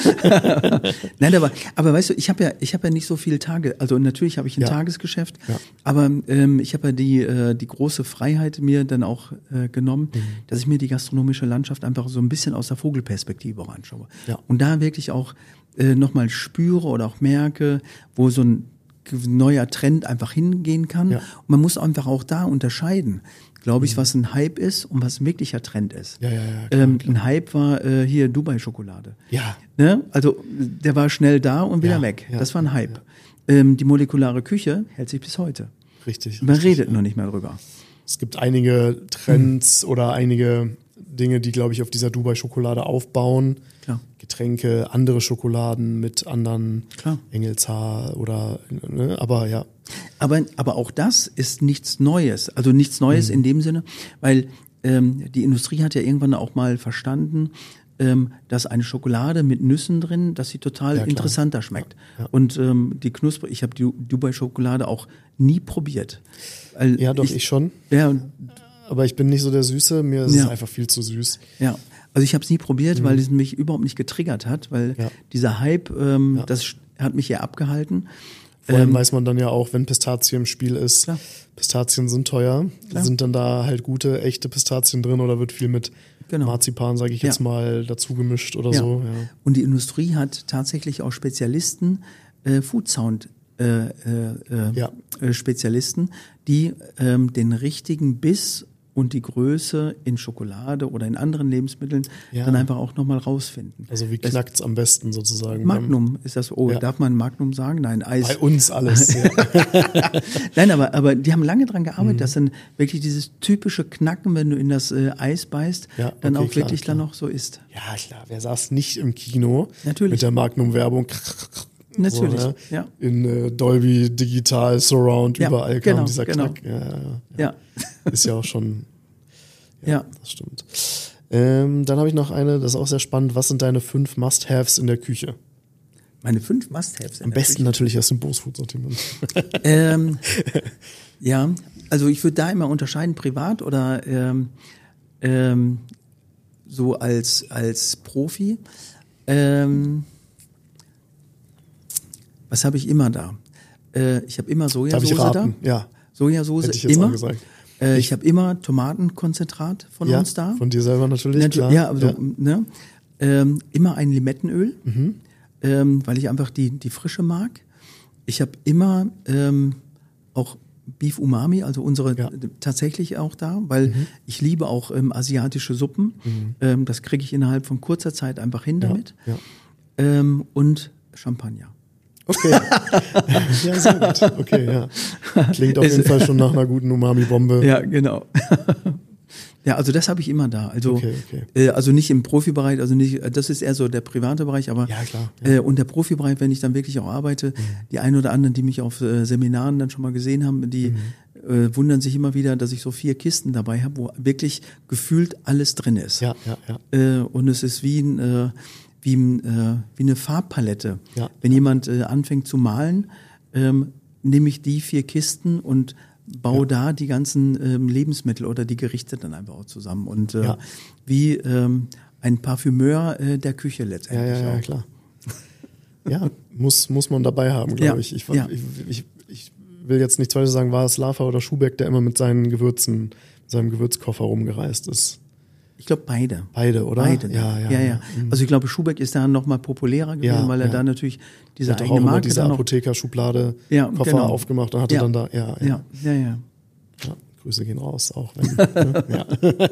Nein, aber, aber weißt du, ich habe ja, ich habe ja nicht so viele Tage, also natürlich habe ich ein ja. Tagesgeschäft, ja. aber ähm, ich habe ja die, äh, die große Freiheit mir dann auch äh, genommen, mhm. dass ich mir die gastronomische Landschaft einfach so ein bisschen aus der Vogelperspektive auch anschaue. Ja. Und da wirklich auch äh, nochmal spüre oder auch merke, wo so ein neuer Trend einfach hingehen kann. Ja. Und man muss einfach auch da unterscheiden, glaube ich, mhm. was ein Hype ist und was ein wirklicher Trend ist. Ja, ja, ja, klar, ähm, klar. Ein Hype war äh, hier Dubai-Schokolade. Ja. Ne? Also der war schnell da und wieder ja, weg. Ja, das war ein Hype. Ja. Ähm, die molekulare Küche hält sich bis heute. Richtig. Man richtig, redet ja. noch nicht mehr drüber. Es gibt einige Trends mhm. oder einige Dinge, die, glaube ich, auf dieser Dubai-Schokolade aufbauen. Klar. Getränke, andere Schokoladen mit anderen Klar. Engelshaar oder, ne? aber ja. Aber, aber auch das ist nichts Neues. Also nichts Neues mhm. in dem Sinne, weil ähm, die Industrie hat ja irgendwann auch mal verstanden, ähm, dass eine Schokolade mit Nüssen drin, dass sie total ja, interessanter schmeckt. Ja, ja. Und ähm, die Knusper, ich habe die Dubai-Schokolade auch nie probiert. Weil ja, doch, ich, ich schon. Ja, aber ich bin nicht so der Süße, mir ist ja. es einfach viel zu süß. Ja, also ich habe es nie probiert, mhm. weil es mich überhaupt nicht getriggert hat, weil ja. dieser Hype, ähm, ja. das hat mich eher abgehalten. Vor allem ähm, weiß man dann ja auch, wenn Pistazien im Spiel ist, klar. Pistazien sind teuer, klar. sind dann da halt gute, echte Pistazien drin oder wird viel mit genau. Marzipan, sage ich jetzt ja. mal, dazu gemischt oder ja. so. Ja. Und die Industrie hat tatsächlich auch Spezialisten, äh, Food Sound äh, äh, ja. äh, Spezialisten, die ähm, den richtigen Biss und die Größe in Schokolade oder in anderen Lebensmitteln ja. dann einfach auch nochmal rausfinden. Also wie knackt's am besten sozusagen? Magnum ist das, oh, ja. darf man Magnum sagen? Nein, Eis. Bei uns alles. Ja. Nein, aber, aber die haben lange dran gearbeitet, mhm. dass dann wirklich dieses typische Knacken, wenn du in das äh, Eis beißt, ja, dann okay, auch klar, wirklich klar. dann noch so ist. Ja, klar, wer saß nicht im Kino Natürlich. mit der Magnum-Werbung? Natürlich, so, ne? ja. In äh, Dolby, Digital, Surround, ja, überall kam genau, dieser genau. Knack. Ja, ja, ja. ja. Ist ja auch schon, ja, ja. das stimmt. Ähm, dann habe ich noch eine, das ist auch sehr spannend. Was sind deine fünf Must-Haves in der Küche? Meine fünf Must-Haves in Am der besten Küche? natürlich aus dem Boosfood-Sortiment. ähm, ja, also ich würde da immer unterscheiden, privat oder ähm, ähm, so als, als Profi. Ähm, was habe ich immer da? Äh, ich habe immer Sojasauce Darf ich raten? da. Ja. Sojasauce Hätte ich jetzt immer. auch gesagt. Äh, ich habe immer Tomatenkonzentrat von ja, uns da. Von dir selber natürlich, Natu- klar. Ja, also, ja. Ne? Ähm, immer ein Limettenöl, Mhm. ähm, weil ich einfach die, die Frische mag. Ich habe immer ähm, auch Beef Umami, also unsere Ja. tatsächlich auch da, weil Mhm. ich liebe auch ähm, asiatische Suppen. Mhm. Ähm, das kriege ich innerhalb von kurzer Zeit einfach hin Ja, damit. ja. Ähm, und Champagner. Okay. Ja, sehr gut. Okay, ja. Klingt auf jeden Fall schon nach einer guten Umami-Bombe. Ja, genau. Ja, also das habe ich immer da. Also, Okay, okay. Äh, also nicht im Profibereich, also nicht, das ist eher so der private Bereich, aber Ja, klar. Ja. Äh, und der Profibereich, wenn ich dann wirklich auch arbeite, Mhm. die ein oder anderen, die mich auf äh, Seminaren dann schon mal gesehen haben, die Mhm. äh, wundern sich immer wieder, dass ich so vier Kisten dabei habe, wo wirklich gefühlt alles drin ist. Ja, ja, ja. Äh, und es ist wie ein, äh, wie, ein, äh, wie eine Farbpalette. Ja. Wenn jemand äh, anfängt zu malen, ähm, nehme ich die vier Kisten und baue ja. da die ganzen ähm, Lebensmittel oder die Gerichte dann einfach auch zusammen. Und äh, ja. wie ähm, ein Parfümeur äh, der Küche letztendlich ja, ja, ja, auch. Klar. Ja, muss, muss man dabei haben, glaube Ja. ich. Ich, Ja. ich, ich. Ich will jetzt nichts weiter sagen, war es Laffer oder Schubeck, der immer mit seinen Gewürzen, mit seinem Gewürzkoffer rumgereist ist. Ich glaube beide. Beide, oder? Beide. Ja, ja. ja, ja. Also ich glaube, Schubeck ist da noch mal populärer gewesen, Ja, weil er ja. da natürlich diese Hat auch eigene immer Marke diese dann noch. Apothekerschublade Ja, Koffer genau. aufgemacht und hatte Ja. dann da, ja, ja. Ja, ja, ja. Ja, Grüße gehen raus, auch wenn, ne? ja.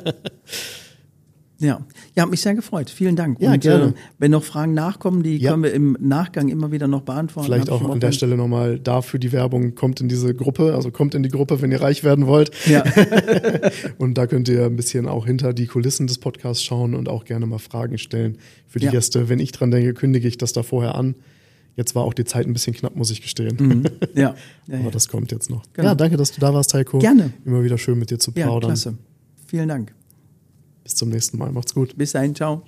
Ja, ja, hat mich sehr gefreut. Vielen Dank. Ja, Und gerne. Äh, wenn noch Fragen nachkommen, die Ja. können wir im Nachgang immer wieder noch beantworten. Vielleicht Hab ich auch schon an der mal- Stelle nochmal dafür die Werbung, kommt in diese Gruppe, also kommt in die Gruppe, wenn ihr reich werden wollt. Ja. Und da könnt ihr ein bisschen auch hinter die Kulissen des Podcasts schauen und auch gerne mal Fragen stellen für die Ja. Gäste. Wenn ich dran denke, kündige ich das da vorher an. Jetzt war auch die Zeit ein bisschen knapp, muss ich gestehen. Mhm. Ja. Ja, Aber ja. das kommt jetzt noch. Genau. Ja, danke, dass du da warst, Heiko. Gerne. Immer wieder schön mit dir zu Ja, plaudern. klasse. Vielen Dank. Bis zum nächsten Mal. Macht's gut. Bis dahin, ciao.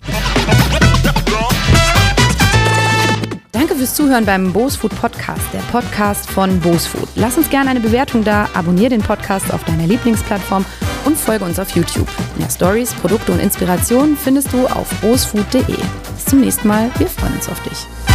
Danke fürs Zuhören beim Boosfood Podcast, der Podcast von Boosfood. Lass uns gerne eine Bewertung da, abonniere den Podcast auf deiner Lieblingsplattform und folge uns auf YouTube. Mehr Stories, Produkte und Inspirationen findest du auf boosfood punkt de. Bis zum nächsten Mal, wir freuen uns auf dich.